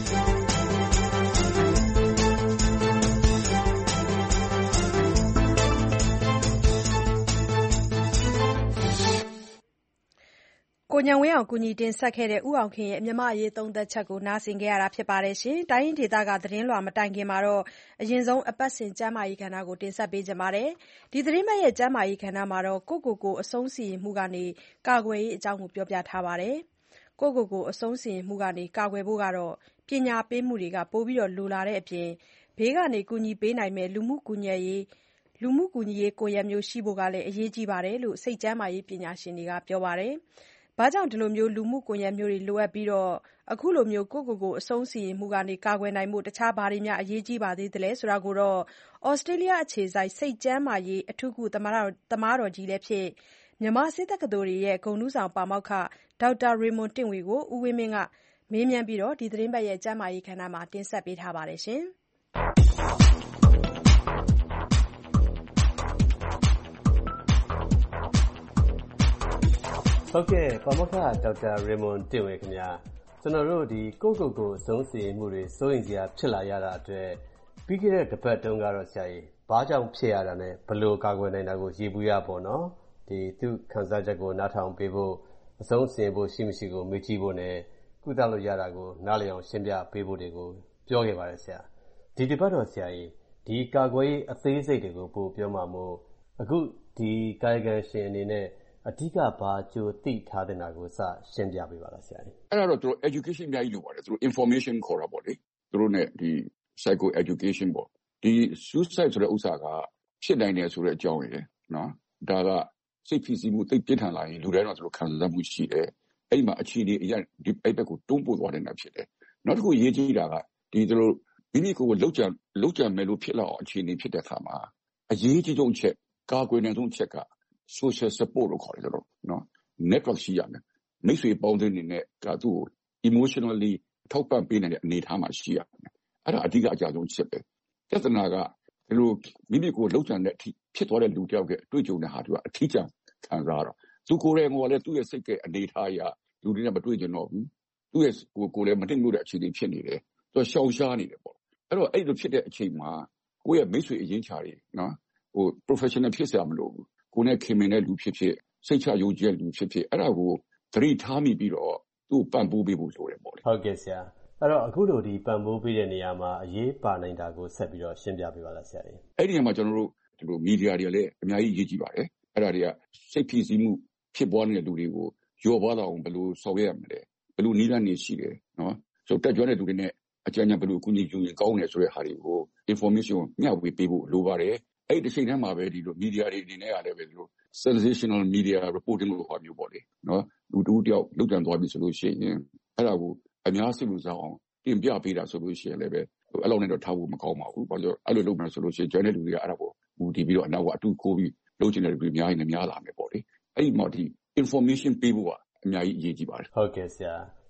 ကိုဉာဏ်ဝင်းအောင်ကူညီတင်ဆက်ခဲ့တဲ့ဦးအောင်ခင်ရဲ့မြန်မာ့အရေးသုံးသပ်ချက်ကိုနားဆင်ခဲ့ရတာဖြစ်ပါတယ်ရှင်။တိုင်းရင်းဒေသကသတင်းလွှာမတိုင်ခင်မှာတော့အရင်ဆုံးအပတ်စဉ်ကျန်းမာရေးကဏ္ဍကိုတင်ဆက်ပေးကြပါမယ်။ဒီသတင်းပတ်ရဲ့ကျန်းမာရေးကဏ္ဍမှာတော့ကိုယ့်ကိုယ်ကိုအဆုံးစီရင်မှုကနေကာကွယ်ရေးအကြောင်းကိုပြောပြထားပါတယ်။ကိုယ့်ကိုယ်ကိုအဆုံးစီရင်မှုကနေကာကွယ်ဖို့ကတော့ပညာပေးမှုတွေကပိုပြီးလိုလာတဲ့အပြင်ဘေးကနေကူညီပေးနိုင်မဲ့လူမှုကူညီရေးလူမှုကူညီရေးကိုယ်ရမျိုးရှိဖို့ကလည်းအရေးကြီးပါတယ်လို့စိတ်ကျန်းမာရေးပညာရှင်တွေကပြောပါတယ်။ဘာကြောင့်ဒီလိုမျိုးလူမှုကွန်ရက်မျိုးတွေလိုအပ်ပြီးတော့အခုလိုမျိုးကိုယ့်ကိုယ်ကိုအဆုံးစီရင်မှုကနေကာကွယ်နိုင်မှုတခြားဘာတွေများအရေးကြီးပါသေးတယ်ဆိုတာကိုတော့ဩစတြေးလျအခြေစိုက်စိတ်ကျန်းမာရေးအထူးကုသမားသမားတော်ကြီးလည်းဖြစ်မြန်မာစစ်တက္ကသိုလ်ရဲ့ဂုဏ်ထူးဆောင်ပါမောက္ခဒေါက်တာရေမွန်တင့်ဝေကိုဦးဝင်းမင်းကမေးမြန်းပြီးတော့ဒီသတင်းပတ်ရဲ့ကျန်းမာရေးခန္ဓာမှာတင်ဆက်ပေးထားပါတယ်ရှင်။ဟုတ်ကဲ့ပါမောက္ခဒေါက်တာရေမွန်တင့်ဝေခင်ဗျာကျွန်တော်တို့ဒီကိုယ့်ကိုယ်ကိုအဆုံးစီရင်မှုတွေစိုးရင်စရာဖြစ်လာရတာအတွက်ပြီးခဲ့တဲ့တစ်ပတ်တုန်းကတော့ဆရာကြီးဘာကြောင့်ဖြစ်ရတာနဲ့ဘယ်လိုကာကွယ်နိုင်တာကိုရေးပူးရပေါ့နော်ဒီသူခန်းစားချက်ကိုနားထောင်ပေးဖို့အဆုံးစီရင်ဖို့ရှိမရှိကိုမေးကြည့်ဖို့နဲ့ကုသလို့ရတာကိုနားလည်အောင်ရှင်းပြပေးဖို့တွေကိုပြောခဲ့ပါတယ်ဆရာဒီတစ်ပတ်တော့ဆရာကြီးဒီကာကွယ်ရေးအသေးစိတ်တွေကိုပို့ပြောမှာမို့အခုဒီကာယကံရှင်အနေနဲ့အဓိကဘာကြိုသိထားတဲ့နာကိုစရှင်းပြပေးပါလားဆရာကြီးအဲ့ဒါတော့သူတို့ education အများကြီးလိုပါတယ်သူတို့ information ခေါ်တာပေါ့လေသူတို့ ਨੇ ဒီ psycho education ပေါ့ဒီ suicide ဆိုတဲ့ဥစ္စာကဖြစ်နိုင်တယ်ဆိုတဲ့အကြောင်းရယ်နော်ဒါကစိတ်ဖိစီးမှုသိပ်ပြင်းထန်လာရင်လူတိုင်းတော့သူတို့ခံစားမှုရှိတယ်အဲ့မှာအခြေအနေအရင်ဒီအဲ့ဘက်ကိုတွန်းပို့သွားနေတာဖြစ်တယ်နောက်တစ်ခုရေးကြည့်တာကဒီသူတို့မိမိကိုယ်ကိုလောက်ကြလောက်ကြမယ်လို့ဖြစ်လာအောင်အခြေအနေဖြစ်တဲ့အခါမှာအရေးကြီးဆုံးချက်ကာကွယ်နိုင်ဆုံးချက်ကsocial support လို့ခေါ်တယ်ကျွန်တော်နော် network ရှိရမယ်မိတ်ဆွေပေါင်းတဲ့အနေနဲ့ကသူ့ကို emotionally ထောက်ပံ့ပေးနိုင်တဲ့အနေအထားမှာရှိရမယ်အဲ့ဒါအဓိကအကြဆုံးချက်ပဲပြဿနာကဒီလိုမိမိကိုလောက်ကြတဲ့အထိဖြစ်သွားတဲ့လူတယောက်ရဲ့အတွေ့အကြုံနဲ့ဟာသူကအထီးကျန်ခံစားတော့သူကိုယ်ရဲ့ငေါ်လည်းသူ့ရဲ့စိတ်ကအနေထားအရလူတွေနဲ့မတွေ့ကြတော့ဘူးသူ့ရဲ့ကိုယ်ကိုယ်လည်းမတင်လို့တဲ့အခြေအနေဖြစ်နေတယ်သူရှောင်ရှားနေတယ်ပေါ့အဲ့တော့အဲ့လိုဖြစ်တဲ့အချိန်မှာကိုယ့်ရဲ့မိတ်ဆွေအရင်းချာတွေနော်ဟို professional ဖြစ်စရာမလိုဘူးကိုယ်နဲ့ခင်မင်တဲ့လူဖြစ်ဖြစ်စိတ်ချယုံကြည်တဲ့လူဖြစ်ဖြစ်အဲ့ဒါကိုသတိထားမိပြီးတော့သူ့ပံ့ပိုးပေးဖို့လိုတယ်ပေါ့လေဟုတ်ကဲ့ဆရာအဲ့တော့အခုလိုဒီပံ့ပိုးပေးတဲ့နေရာမှာအရေးပါနိုင်တာကိုဆက်ပြီးတော့ရှင်းပြပေးပါလားဆရာကြီးအဲ့ဒီနေရာမှာကျွန်တော်တို့ဒီလိုမီဒီယာတွေလည်းအများကြီးအရေးကြီးပါတယ်အဲ့ဒါတွေကစိတ်ဖိစီးမှုဖြစ်ပေါ်နေတဲ့လူတွေကိုရောပွားတော့အောင်ဘယ်လိုဆောင်ရွက်ရမလဲဘယ်လိုနည်းလမ်းတွေရှိတယ်နော်ဆိုတက်ကြွတဲ့လူတွေနဲ့အကြံဉာဏ်ဘယ်လိုအကူအညီယူရင်ကောင်းတယ်ဆိုတဲ့ဟာတွေကို information မျှဝေပေးဖို့လိုပါတယ်အဲ့ဒီတစ်ချိန်တည်းမှာပဲဒီလိုမီဒီယာတွေအနေနဲ့ရတယ်ပဲဒီလို sensational media reporting လို့ခေါ်မျိုးပေါ့လေနော်လူတူတယောက်လုတ်တန်သွားပြီဆိုလို့ရှိရင်အဲ့ဒါကိုအများစိတ်ဝင်စားအောင်တင်ပြပေးတာဆိုလို့ရှိရင်လည်းပဲအဲ့လောက်နဲ့တော့ထားဖို့မကောင်းပါဘူးဘာလို့အဲ့လိုလုပ်မှဆိုလို့ရှိရင်ကျန်တဲ့လူတွေကအဲ့ဒါကိုဟိုဒီပြီးတော့အနောက်ကအတူခိုးပြီးလုပ်ချင်တဲ့လူတွေအများကြီးနဲ့များလာမယ်ပေါ့လေအဲ့ဒီမှာဒီ information ပေးဖို့ကအများကြီးအရေးကြီးပါတယ်ဟုတ်ကဲ့ဆရာ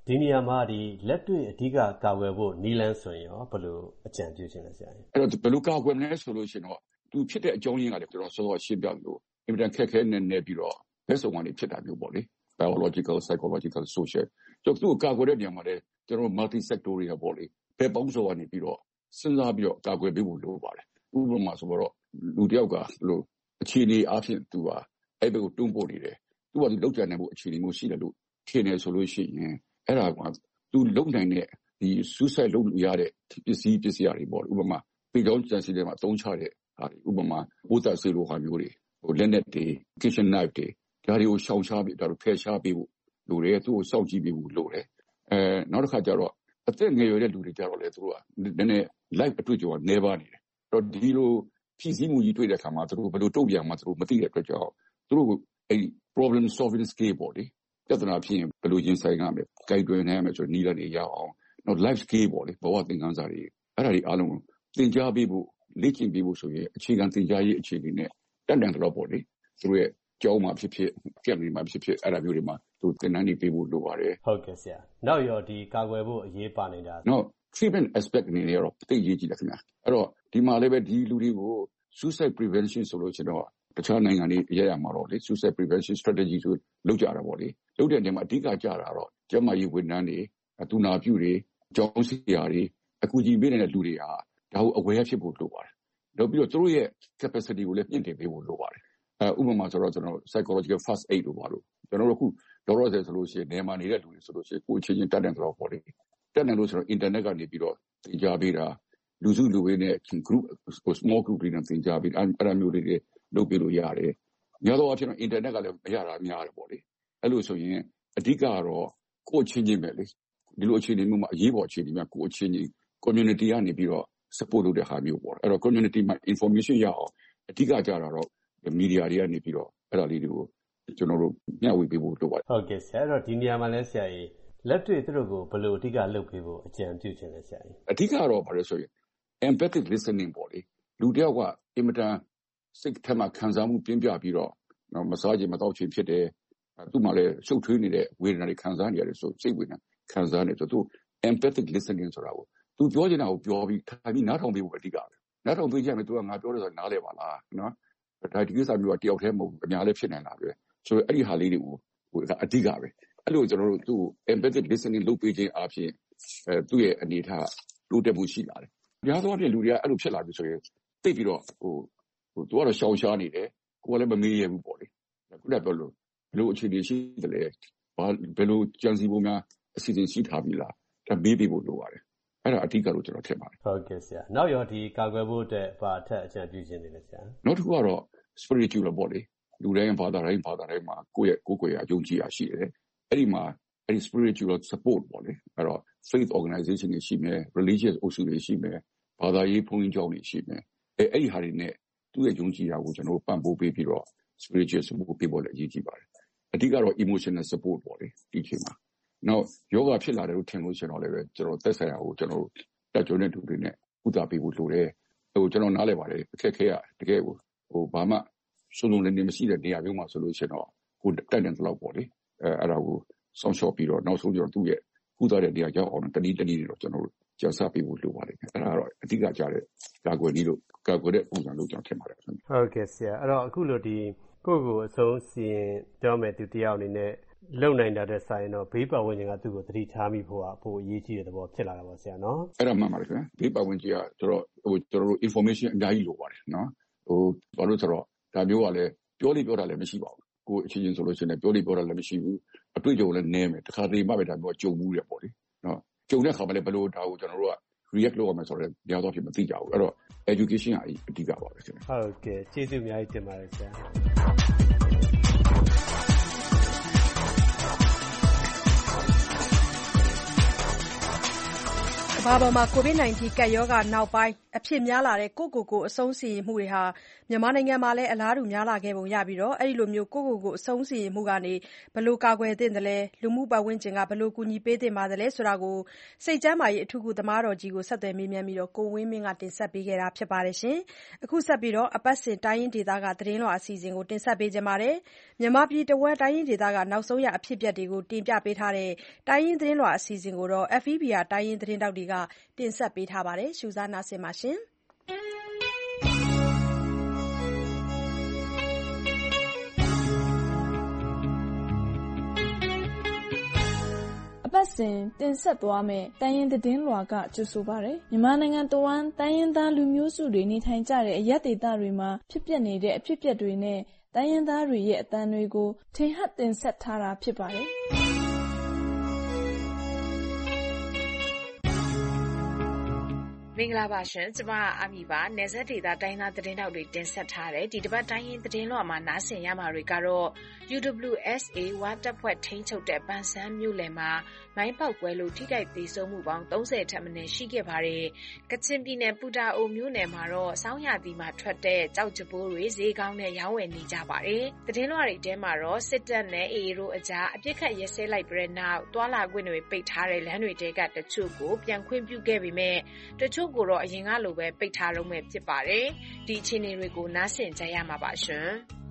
ဒီနေရာမှာဒီလက်တွေ့အဓိကကာကွယ်ဖို့နီလန်းဆိုရင်ရောဘယ်လိုအကြံပြုချင်လဲဆရာကြီးအဲ့တော့ဘယ်လိုကာကွယ်မလဲဆိုလို့ရှိရင်တော့သူဖြစ်တဲ့အကြောင်းရင်းကလည်းကျွန်တော်စောစောရှင်းပြလို့အင်မတန်ခက်ခဲနေနေပြီးတော့ဘယ်ဆုံးကနေဖြစ်တာမျိုးပေါ့လေ biological psychological social ကျွန်တော်သူကာကွယ်တဲ့နေရာမှာလည်းကျွန်တော် multi sectorial ပေါ့လေဘယ်ပေါင်းစုံကနေပြီးတော့စဉ်းစားပြီးတော့ကာကွယ်ပေးဖို့လိုပါတယ်ဥပမာဆိုတော့လူတယောက်ကလို့အခြေအနေအဖြစ်သူကအဲ့ဘက်ကိုတွန်းပို့နေတယ်သူကဒီလောက်ကြံနေဖို့အခြေအနေမျိုးရှိတယ်လို့ထင်နေဆိုလို့ရှိရင်အဲ့ဒါကသူလုံနိုင်တဲ့ဒီ suicide လုပ်ရတဲ့ပစ္စည်းပစ္စည်းတွေပေါ့ဥပမာပေကြောင်းကျန်စီတွေမှာသုံးချတဲ့ဟာတွေဥပမာပိုးသက်ဆေးလိုဟာမျိုးတွေဟိုလက်နက်တွေ kitchen knife တွေဒါတွေကိုရှောင်ရှားပြီးဒါတို့ဖယ်ရှားပေးဖို့လိုတယ်သူ့ကိုစောင့်ကြည့်ပေးဖို့လိုတယ်အဲနောက်တစ်ခါကျတော့အသက်ငယ်ရွယ်တဲ့လူတွေကြတော့လေသူတို့ကနည်းနည်း life အတွေ့အကြုံကနေပါနေတယ်တော့ဒီလိုဖြည့်ဆည်းမှုကြီးတွေ့တဲ့အခါမှာသူတို့ဘယ်လိုတုံ့ပြန်မှသူတို့မသိတဲ့အတွက်ကြောင့်သူတို့အဲ့ problem solving skill ပေါ့လေပြဿနာဖြစ်ရင်ဘယ်လိုရင်ဆိုင်ရမလဲကြိုက်တွင်နိုင်ရမယ်ဆိုတော့နီးလာနေရအောင်နောက် life skill ပေါ့လေဘဝသင်ခန်းစာတွေအဲ့ဒါတွေအားလုံးသင်ကြားပေးဖို့လေ့ကျင့်ပေးဖို့ဆိုရင်အခြေခံသင်ကြားရေးအခြေအနေနဲ့တက်တန်တော့ပေါ့လေသူတို့ရဲ့ကျောင်းမှာဖြစ်ဖြစ်ကြက်နေမှာဖြစ်ဖြစ်အဲ့ဒါမျိုးတွေမှာသူသင်တန်းတွေပေးဖို့လိုပါတယ်ဟုတ်ကဲ့ဆရာနောက်ရောဒီကာကွယ်ဖို့အရေးပါနေတာနော် treatment aspect အနေနဲ့တော့သိရေးကြည့်တယ်ခင်ဗျာအဲ့တော့ဒီမှာလည်းပဲဒီလူတွေကို suicide prevention ဆိုလို့ရှိတော့တခြားနိုင်ငံတွေရရမှာတော့လေ suicide prevention strategy ဆိုလုပ်ကြတာပေါ့လေလုပ်တဲ့နေရာမှာအဓိကကြတာတော့ကျန်းမာရေးဝန်ထမ်းတွေသူနာပြုတွေကျောင်းဆရာတွေအကူအညီပေးနေတဲ့လူတွေဟာဒါကို aware ဖြစ်ဖို့လိုပါတယ်နောက်ပြီးတော့သူတို့ရဲ့ capacity ကိုလည်းမြင့်တင်ပေးဖို့လိုပါတယ်အဲဥပမာဆိုတော့ကျွန်တော် psychological first aid လို့ပါလို့ကျွန်တော်တို့အခုလောလောဆယ်ဆိုလို့ရှိရင်နေမှာနေတဲ့လူတွေဆိုလို့ရှိရင်ကိုယ်ချင်းချင်းတက်တယ်ဆိုတော့ပေါ့လေတက်တယ်လို့ဆိုတော့ internet ကနေပြီးတော့သင်ကြားပေးတာလူစုလူဝေးနဲ့ group small group တွေနဲ့သင်ကြားပေးအဲ့အဲ့မျိုးတွေလုပ်ပေးလို့ရတယ်ညတော့အဖြစ်တော့ internet ကလည်းမရတာများတယ်ပေါ့လေအဲ့လိုဆိုရင်အဓိကတော့ကိုယ်ချင်းချင်းပဲလေဒီလိုအခြေအနေမျိုးမှာအရေးပေါ်အခြေအနေမှာကိုယ်ချင်းချင်း community ကနေပြီးတော့ support လုပ်တဲ့ဟာမျိုးပေါ့အဲ့တော့ community မှာ information ရအောင်အဓိကကြတာတော့ media တွေကနေပြီးတော့အဲ့ဒါလေးတွေကိုကျွန်တော်တို့မျှဝေပေးဖို့လိုပါတယ်ဟုတ်ကဲ့ဆရာအဲ့တော့ဒီနေရာမှာလဲဆရာကြီးလက်တွေ့သူတို့ကိုဘယ်လိုအဓိကလုပ်ပေးဖို့အကြံပြုချင်လဲဆရာကြီးအဓိကတော့ဘာလဲဆိုရင် empathic listening ပေါ့လေလူတယောက်ကအင်မတန်စိတ်ထဲမှာခံစားမှုပြင်းပြပြီးတော့မစားချင်မတော့ချင်ဖြစ်တယ်သူ့မှာလည်းရှုပ်ထွေးနေတဲ့ဝေဒနာတွေခံစားနေရတယ်ဆိုစိတ်ဝေဒနာခံစားနေဆိုသူ empathic listening ဆိုတာကိုသူပြောချင်တာကိုပြောပြီးထိုင်ပြီးနားထောင်ပေးဖို့အဓိကပဲနားထောင်ပေးကြမယ်သူကငါပြောတယ်ဆိုနားလဲပါလားနော်ဒါဒီကိစ္စမျိုးကတယောက်တည်းမဟုတ်အများလည်းဖြစ်နေတာပဲဆိုတော့အဲ့ဒီဟာလေးတွေကိုဟိုအဓိကပဲအဲ့လိုကျွန်တော်တို့သူ့ empathic listening လုပ်ပေးခြင်းအပြင်အဲသူ့ရဲ့အနေထားတိုးတက်မှုရှိလာတယ်။များသောအားဖြင့်လူတွေကအဲ့လိုဖြစ်လာပြီဆိုရင်သိပြီးတော့ဟိုဟိုသူကတော့ရှောင်ရှားနေတယ်ကိုယ်လည်းမမေးရဘူးပေါ့လေ။ခုနကပြောလို့ဘယ်လိုအခြေအနေရှိတယ်လဲဘာဘယ်လိုကြံစည်ပုံများအစီအစဉ်ရှိထားပြီလားဒါမေးပြီးဖို့လိုပါတယ်။အဲ့ဒါအဓိကလို့ကျွန်တော်ထင်ပါတယ်။ဟုတ်ကဲ့ဆရာ။နောက်ရောဒီကာကွယ်ဖို့အတွက်ဘာအထက်အကြံပြုခြင်းတွေလဲဆရာ။နောက်တစ်ခုကတော့ spiritual ပေါ့လေလူတိုင်းဘာသာတိုင်းဘာသာတိုင်းမှာကိုယ့်ရဲ့ကိုယ်ကိုယ်ရဲ့အယုံကြည်အားရှိတယ်။အဲ့ဒီမှာအဲ့ဒီ spiritual support ပေါ့လေအဲ့တော့ faith organization တွေရှိမယ် religious အုပ်စုတွေရှိမယ်ဘာသာရေးဘုန်းကြီးကျောင်းတွေရှိမယ်အဲအဲ့ဒီဟာတွေနဲ့သူ့ရဲ့ယုံကြည်တာကိုကျွန်တော်တို့ပံ့ပိုးပေးပြီးတော့ spiritual support ပေးဖို့လည်းအရေးကြီးပါတယ်အဓိကတော့ emotional support ပေါ့လေဒီချိန်မှာနောက်ယောဂဖြစ်လာတယ်လို့ထင်လို့ရှင်တော့လည်းပဲကျွန်တော်သက်ဆိုင်ရာကိုကျွန်တော်တို့တက်ကြွတဲ့သူတွေနဲ့ဥပဒါပေးဖို့လိုတယ်ဟိုကျွန်တော်နားလည်ပါတယ်အခက်ခဲရတကယ်ကိုဟိုဘာမှစုံလုံးလည်းမရှိတဲ့နေရာမျိုးမှာဆိုလို့ရှင်တော့ကိုတက်တယ်တော့ပေါ့လေအဲအဲ့ဒါကိုဆောင်းလျှော့ပြီးတော့နောက်ဆုံးကျတော့သူ့ရဲ့ကုသတဲ့နေရာရောက်အောင်တနည်းတနည်းတွေတော့ကျွန်တော်တို့ကြံစပေးဖို့လိုပါတယ်အဲ့ဒါကတော့အဓိကကြတဲ့ကာကွယ်နည်းလို့ကာကွယ်တဲ့ပုံစံလို့ကျွန်တော်ထင်ပါတယ်ဟုတ်ကဲ့ဆရာအဲ့တော့အခုလိုဒီကိုယ့်ကိုအဆုံးစီရင်ပြောမယ်သူတယောက်အနေနဲ့လုံနိုင်တာတဲ့ဆိုင်တော့ဘေးပတ်ဝန်းကျင်ကသူ့ကိုသတိထားမိဖို့အဖို့အရေးကြီးတဲ့သဘောဖြစ်လာတာပေါ့ဆရာနော်အဲ့ဒါမှန်ပါတယ်ခင်ဗျဘေးပတ်ဝန်းကျင်ကကျွန်တော်ဟိုကျွန်တော်တို့ information အများကြီးလိုပါတယ်နော်ဟိုဘာလို့ဆိုတော့ဒါမျိုးကလည်းပြောလိပြောတာလည်းမရှိပါဘူးကိုအချင်းချင်းဆိုလို့ရှိရင်ပြောလိပြောတာလည်းမရှိဘူးအတွေ့အကြုံလည်းနည်းမယ်တခါတည်းမှပဲဒါမျိုးကြုံမှုတယ်ပေါ့လေနော်ကြုံတဲ့ခါမှလည်းဘယ်လိုဒါကိုကျွန်တော်တို့က react လုပ်ရမယ်ဆိုတော့ညတော့ဖြစ်မသိကြဘူးအဲ့တော့ education ကအဓိကပါပဲခင်ဗျဟုတ်ကဲ့ကျေးဇူးအများကြီးတင်ပါတယ်ဆရာဘာပေါ်မှာ ကိုဗစ် ၁၉ ကပ်ရောဂါနောက်ပိုင်းအဖြစ်များလာတဲ့ကိုယ့်ကိုယ်ကိုအဆုံးစီရင်မှုတွေဟာမြန်မာနိုင်ငံမှာလည်းအလားတူများလာခဲ့ပုံရပြီးအဲဒီလိုမျိုးကိုယ့်ကိုယ်ကိုအဆုံးစီရင်မှုကနေဘယ်လိုကာကွယ်သင့်တယ်လဲလူမှုပတ်ဝန်းကျင်ကဘယ်လိုကူညီပေးသင့်ပါသလဲဆိုတာကိုစိတ်ကျန်းမာရေးအထူးကုသမားတော်ကြီးကိုဆက်သွယ်မေးမြန်းပြီးကိုဝင်းမင်းကတင်ဆက်ပေးခဲ့တာဖြစ်ပါတယ်ရှင်အခုဆက်ပြီးတော့အပတ်စဉ်တိုင်းရင်းဒေသကသတင်းလွှာအစီအစဉ်ကိုတင်ဆက်ပေးကြပါမယ်မြန်မာပြည်တဝန်းတိုင်းရင်းဒေသကနောက်ဆုံးရအဖြစ်အပျက်တွေကိုတင်ပြပေးထားတဲ့တိုင်းရင်းသတင်းလွှာအစီအစဉ်ကိုတော့ F E B R တိုင်းရင်းသတင်းတောက်တွေကတင်ဆက်ပေးထားပါတယ်ရှုစားနာဆင်ပါရှင်အပတ်စဉ်တင်ဆက်သွားမယ်တိုင်းရင်းသတင်းလွှာကကြိုဆိုပါရယ်မြန်မာနိုင်ငံတဝန်းတိုင်းရင်းသားလူမျိုးစုတွေနေထိုင်ကြတဲ့အရပ်ဒေသတွေမှာဖြစ်ပျက်နေတဲ့အဖြစ်အပျက်တွေနဲ့တိုင်းရင်းသားတွေရဲ့အသံတွေကိုထင်ဟပ်တင်ဆက်ထားတာဖြစ်ပါတယ်မင်္ဂလာပါရှင်ကျမအမီပါနယ်စပ်ဒေသတိုင်းသားသတင်းတောက်တွေတင်ဆက်ထားတယ်ဒီတစ်ပတ်တိုင်းရင်းသတင်းလွှာမှာနားဆင်ရမှာတွေကတော့ U W S A ဝါတပ်ဖွဲ့ထိန်းချုပ်တဲ့ပန်ဆန်းမြို့လယ်မှာမိုင်းပေါက်ကွဲလို့ထိခိုက်ဒေဆုံးမှုပေါင်းသုံးဆယ်ထက်မနည်းရှိခဲ့ပါတယ်ကချင်ပြည်နယ်ပူတာအိုမြို့နယ်မှာတော့စောင်းရသည်မှာထွက်တဲ့ကြောက်ကြပိုးတွေဈေးကောင်းနဲ့ရောင်းဝယ်နေကြပါတယ်သတင်းလွှာတွေထဲမှာတော့စစ်တပ်နဲ့ A A တို့အကြားအပြစ်ခတ်ရဲစဲလိုက်ပြီးတဲ့နောက်တွာလာခွင့်တွေပိတ်ထားတဲ့လမ်းတွေတဲကတချို့ကိုပြန်ခွင့်ပြုခဲ့ပေမဲ့တချို့ကိုတော့အရင်ကလိုပဲပိတ်ထားလုံးပဲဖြစ်ပါတယ်ဒီအခြေအနေတွေကိုနားဆင်ကြရမှာပါရှင်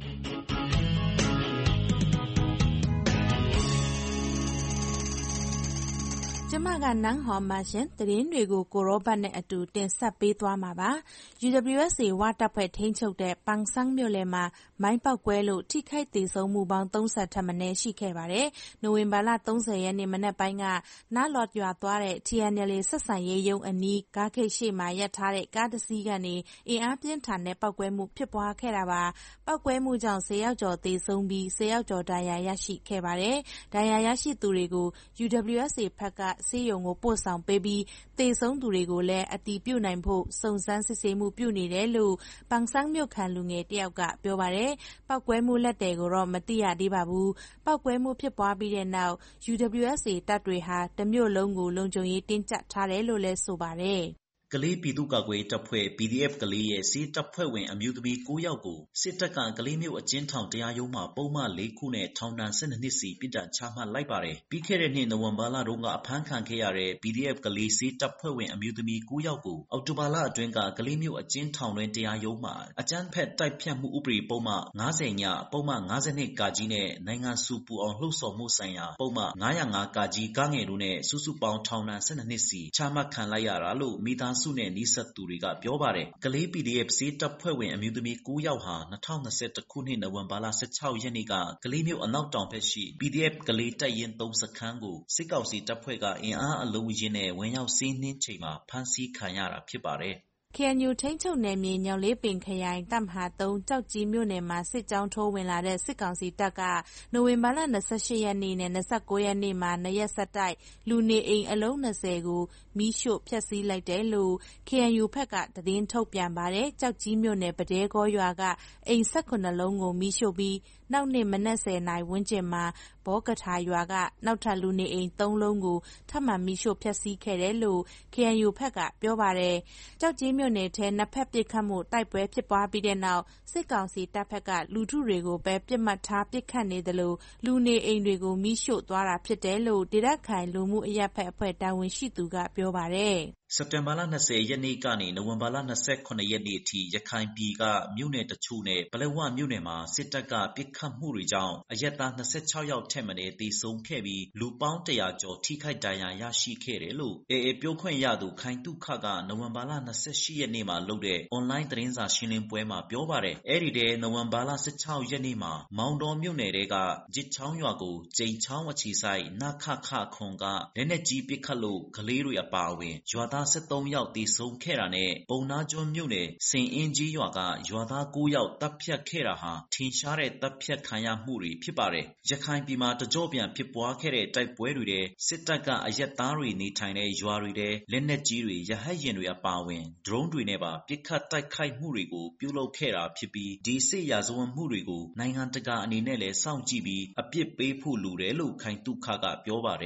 ကျမကနန်းဟော်မရှင်သတင်းတွေကိုကိုရောဘတ်နဲ့အတူတင်ဆက်ပေးသွားမှာပါ U W S A ဝါတပ်ဖွဲ့ထိန်းချုပ်တဲ့ပန်ဆန်းမြို့လယ်မှာမိုင်းပေါက်ကွဲလို့ထိခိုက်ဒေဆုံးမှုပေါင်းသုံးဆယ်ထက်မနည်းရှိခဲ့ပါတယ်နိုဝင်ဘာလသုံးဆယ်ရက်နေ့မနက်ပိုင်းကနားလော်ရွာသွားတဲ့ T N L A ဆက်ဆံရေးရုံးအနီးကားခိတ်ရှိမှာရပ်ထားတဲ့ကားတစ်စီးကနေအင်အားပြင်းထန်တဲ့ပောက်ကွဲမှုဖြစ်ပွားခဲ့တာပါပောက်ကွဲမှုကြောင့်ဆယ်ယောက်ကျော်သေဆုံးပြီးဆယ်ယောက်ကျော်ဒဏ်ရာရရှိခဲ့ပါတယ်ဒဏ်ရာရရှိသူတွေကို U W S A ဘက်ကဆေးရုံကိုပို့ဆောင်ပေးပြီးသေဆုံးသူတွေကိုလည်းအတည်ပြုနိုင်ဖို့စုံစမ်းစစ်ဆေးမှုပြုနေတယ်လို့ပန်ဆန်းမြို့ခံလူငယ်တယောက်ကပြောပါတယ်ပောက်ကွဲမှုလက်တယ်ကိုတော့မသိရသေးပါဘူးပောက်ကွဲမှုဖြစ်ပွားပြီးတဲ့နောက် U W S A တပ်တွေဟာတမြို့လုံးကိုလုံခြုံရေးတင်းကျပ်ထားတယ်လို့လည်းဆိုပါတယ်ကလေးပြည်သူ့ကာကွယ်တပ်ဖွဲ့ P D F ကလေးရဲ့စစ်တပ်ဖွဲ့ဝင်အမျိုးသမီး၉ယောက်ကိုစစ်တပ်ကကလေးမျိုးအကျဉ်းထောင်တရားရုံးမှာပုံမှန်၄ခုနဲ့ထောင်ဒဏ်၁၂နှစ်စီပြစ်ဒဏ်ချမှတ်လိုက်ပါတယ်။ပြီးခဲ့တဲ့နှစ်နိုဝင်ဘာလတုန်းကအဖမ်းခံခဲ့ရတဲ့ P D F ကလေးစစ်တပ်ဖွဲ့ဝင်အမျိုးသမီး၉ယောက်ကိုအောက်တိုဘာလအတွင်းကကလေးမျိုးအကျဉ်းထောင်တွင်တရားရုံးမှာအကြမ်းဖက်တိုက်ဖြတ်မှုဥပဒေပုံမှန်၅၀ညပုံမှန်၅၂ကကြီးနဲ့နိုင်ငံစုပူအောင်လှုပ်ဆော်မှုဆိုင်ရာပုံမှန်၅၀၅ကကြီးကားငယ်တို့နဲ့စုစုပေါင်းထောင်ဒဏ်၁၂နှစ်စီချမှတ်ခံလိုက်ရတာလို့မိသားစုနဲ့နီးစပ်သူတွေကပြောပါတယ်။ကလေး P D F စစ်တပ်ဖွဲ့ဝင်အမျိုးသမီး၉ယောက်ဟာ၂၀၂၁ခုနှစ်နိုဝင်ဘာလ၁၆ရက်နေ့ကကလေးမြို့အနောက်တောင်ဘက်ရှိ P D F ကလေးတပ်ရင်း၃စခန်းကိုစစ်ကောင်စီတပ်ဖွဲ့ကအင်အားအလုံးအရင်းနဲ့ဝင်ရောက်စီးနင်းချိန်မှာဖမ်းဆီးခံရတာဖြစ်ပါတယ်။ K N U ထိန်းချုပ်နယ်မြေညောင်လေးပင်ခရိုင်တပ်မဟာ၃ကြောက်ကြီးမြို့နယ်မှာစစ်ကြောင်းထိုးဝင်လာတဲ့စစ်ကောင်စီတပ်ကနိုဝင်ဘာလ၂၈ရက်နေ့နဲ့၂၉ရက်နေ့မှာနှစ်ရက်ဆက်တိုက်လူနေအိမ်အလုံး၂၀ကိုမီးရှို့ဖျက်ဆီးလိုက်တယ်လို့ K N U ဘက်ကသတင်းထုတ်ပြန်ပါတယ်။ကြောက်ကြီးမြို့နယ်ပဒဲကောရွာကအိမ်၁၇လုံးကိုမီးရှို့ပြီးနောက်နေ့မနက်၁၀နာရီဝန်းကျင်မှာဘောကထာရွာကနောက်ထပ်လူနေအိမ်၃လုံးကိုထပ်မံမီးရှို့ဖျက်ဆီးခဲ့တယ်လို့ K N U ဘက်ကပြောပါတယ်။ကြောက်ကြီးမြို့နယ်ထဲနှစ်ဖက်ပစ်ခတ်မှုတိုက်ပွဲဖြစ်ပွားပြီးတဲ့နောက်စစ်ကောင်စီတပ်ဖက်ကလူထုတွေကိုပဲပစ်မှတ်ထားပစ်ခတ်နေသလိုလူနေအိမ်တွေကိုမီးရှို့သွားတာဖြစ်တယ်လို့ဒေသခံလူမှုအရပ်ဖက်အဖွဲ့တာဝန်ရှိသူကပြောပါတယ်။စက်တင်ဘာလ၂၀ရက်နေ့ကနေနိုဝင်ဘာလ၂၇ရက်နေ့အထိရခိုင်ပြည်ကမြို့နယ်တချို့နဲ့ပလက်ဝမြို့နယ်မှာစစ်တပ်ကပစ်ခတ်မှုတွေကြောင့်အရက်သား၂၆ယောက်ထက်မနည်းသေဆုံးခဲ့ပြီးလူပေါင်း၁၀၀ကျော်ထိခိုက်ဒဏ်ရာရရှိခဲ့တယ်လို့ A A ပြောခွင့်ရသူခိုင်တုခကနိုဝင်ဘာလ၂၈ရက်နေ့မှာလုပ်တဲ့ online သတင်းစာရှင်းလင်းပွဲမှာပြောပါတယ်။အဲဒီတည်းနိုဝင်ဘာလ၁၆ရက်နေ့မှာမောင်တော်မြို့နယ်ကဂျစ်ချောင်းရွာကိုကျိန်ချောင်းအခြေစိုက်နခခခွန်ကလက်နက်ကြီးပစ်ခတ်လို့ကလေးတွေအပါအဝင်ရွာသား၁၃ယောက်သေဆုံးခဲ့တာနဲ့ပုံနာကျွန်းမြို့နယ်စင်အင်းကြီးရွာကရွာသား၉ယောက်တပ်ဖြတ်ခဲ့တာဟာထင်ရှားတဲ့တပ်ဖြတ်ခံရမှုတွေဖြစ်ပါတယ်။ရခိုင်ပြည်မှာတကြော့ပြန်ဖြစ်ပွားခဲ့တဲ့တိုက်ပွဲတွေထဲစစ်တပ်ကအရက်သားတွေနေထိုင်တဲ့ရွာတွေထဲလက်နက်ကြီးတွေရဟတ်ယာဉ်တွေအပါအဝင်ဒရုန်းတွေနဲ့ပါပစ်ခတ်တိုက်ခိုက်မှုတွေကိုပြုလုပ်ခဲ့တာဖြစ်ပြီးဒီစစ်ရာဇဝတ်မှုတွေကိုနိုင်ငံတကာအနေနဲ့လည်းစောင့်ကြည့်ပြီးအပြစ်ပေးဖို့လိုတယ်လို့ခိုင်တုခကပြောပါတယ်။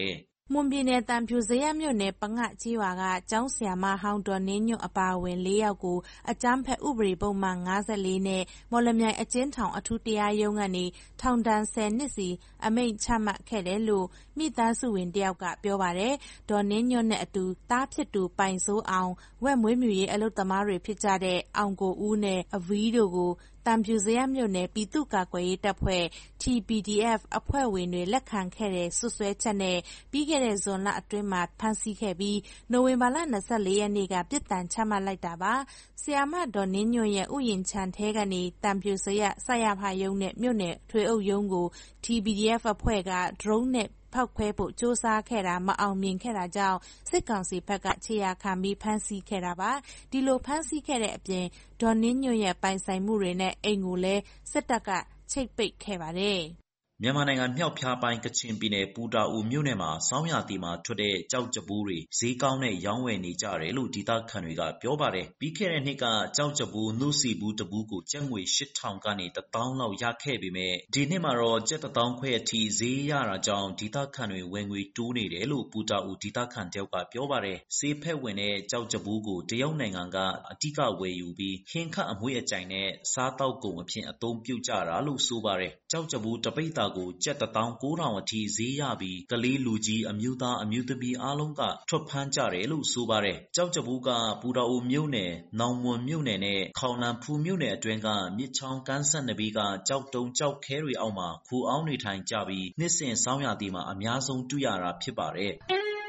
မွန်ပြည်နယ်တန်ဖြူဇရပ်မြို့နယ်ပငတ်ကျေးရွာကကျောင်းဆရာမဟောင်းဒေါ်နင်းညွန့်အပါအဝင်လေးယောက်ကိုအကြမ်းဖက်ဥပဒေပုံမှန်၅၄နဲ့မော်လမြိုင်အကျဉ်းထောင်အထူးတရားရုံးကနေထောင်ဒဏ်ဆယ်နှစ်စီအမိန့်ချမှတ်ခဲ့တယ်လို့မိသားစုဝင်တယောက်ကပြောပါတယ်။ဒေါ်နင်းညွန့်နဲ့အတူသားဖြစ်သူပိုင်စိုးအောင်ဝက်မွေးမြူရေးအလုပ်သမားတွေဖြစ်ကြတဲ့အောင်ကိုဦးနဲ့အဗီးတို့ကိုတန်ဖြူဇရပ်မြို့နယ်ပြည်သူ့ကာကွယ်ရေးတပ်ဖွဲ့ T P D F အဖွဲ့ဝင်တွေလက်ခံခဲ့တဲ့စွပ်စွဲချက်နဲ့ပြီးခဲ့တဲ့ဇွန်လအတွင်းမှာဖမ်းဆီးခဲ့ပြီးနိုဝင်ဘာလ၂၄ရက်နေ့ကပြစ်ဒဏ်ချမှတ်လိုက်တာပါ။ဆရာမဒေါ်နင်းညွန့်ရဲ့ဥယျာဉ်ခြံထဲကနေတန်ဖြူဇရပ်စရဖရုံးနဲ့မြို့နယ်ထွေအုပ်ရုံးကို T P D F အဖွဲ့ကဒရုန်းနဲ့ဖောက်ခွဲဖို့ကြိုးစားခဲ့တာမအောင်မြင်ခဲ့တာကြောင့်စစ်ကောင်စီဘက်ကခြေရာခံပြီးဖမ်းဆီးခဲ့တာပါ။ဒီလိုဖမ်းဆီးခဲ့တဲ့အပြင်ဒေါ်နင်းညွန့်ရဲ့ပိုင်ဆိုင်မှုတွေနဲ့အိမ်ကိုလည်းစစ်တပ်ကချိတ်ပိတ်ခဲ့ပါတယ်။မြန်မာနိုင်ငံမြောက်ဖျားပိုင်းကချင်ပြည်နယ်ပူတာအိုမြို့နယ်မှာဆောင်းရာသီမှာထွက်တဲ့ကြောက်ကြပိုးတွေဈေးကောင်းနဲ့ရောင်းဝယ်နေကြတယ်လို့ဒေသခံတွေကပြောပါတယ်။ပြီးခဲ့တဲ့နှစ်ကကြောက်ကြပိုးနှုတ်စီဘူးတဘူးကိုကျပ်ငွေရှစ်ထောင်ကနေတစ်သောင်းလောက်ရခဲ့ပေမဲ့ဒီနှစ်မှာတော့ကျပ်တစ်သောင်းခွဲအထိဈေးရတာကြောင့်ဒေသခံတွေဝယ်ငွေတိုးနေတယ်လို့ပူတာအိုဒေသခံတယောက်ကပြောပါတယ်။ဆေးဖက်ဝင်တဲ့ကြောက်ကြပိုးကိုတရုတ်နိုင်ငံကအဓိကဝယ်ယူပြီးဟင်းခတ်အမွှေးအကြိုင်နဲ့စားတောက်ကုန်အဖြစ်အသုံးပြုကြတာလို့ဆိုပါတယ်။ကြောက်ကြပိုးတပိတ်တာကိုကျပ်တစ်သောင်းကိုးထောင်အထိဈေးရပြီးကလေးလူကြီးအမျိုးသားအမျိုးသမီးအားလုံးကထွက်ဖမ်းကြတယ်လို့ဆိုပါတယ်။ကြောက်ကြပိုးကပူတာအိုမြို့နယ်နောင်မွန်မြို့နယ်နဲ့ခေါင်လန်ဖူးမြို့နယ်အတွင်းကမြစ်ချောင်းကမ်းဆက်နဘေးကကြောက်တုံးကြောက်ခဲတွေအောက်မှာခိုအောင်းနေထိုင်ကြပြီးနှစ်စဉ်ဆောင်းရာသီမှာအများဆုံးတွေ့ရတာဖြစ်ပါတယ်။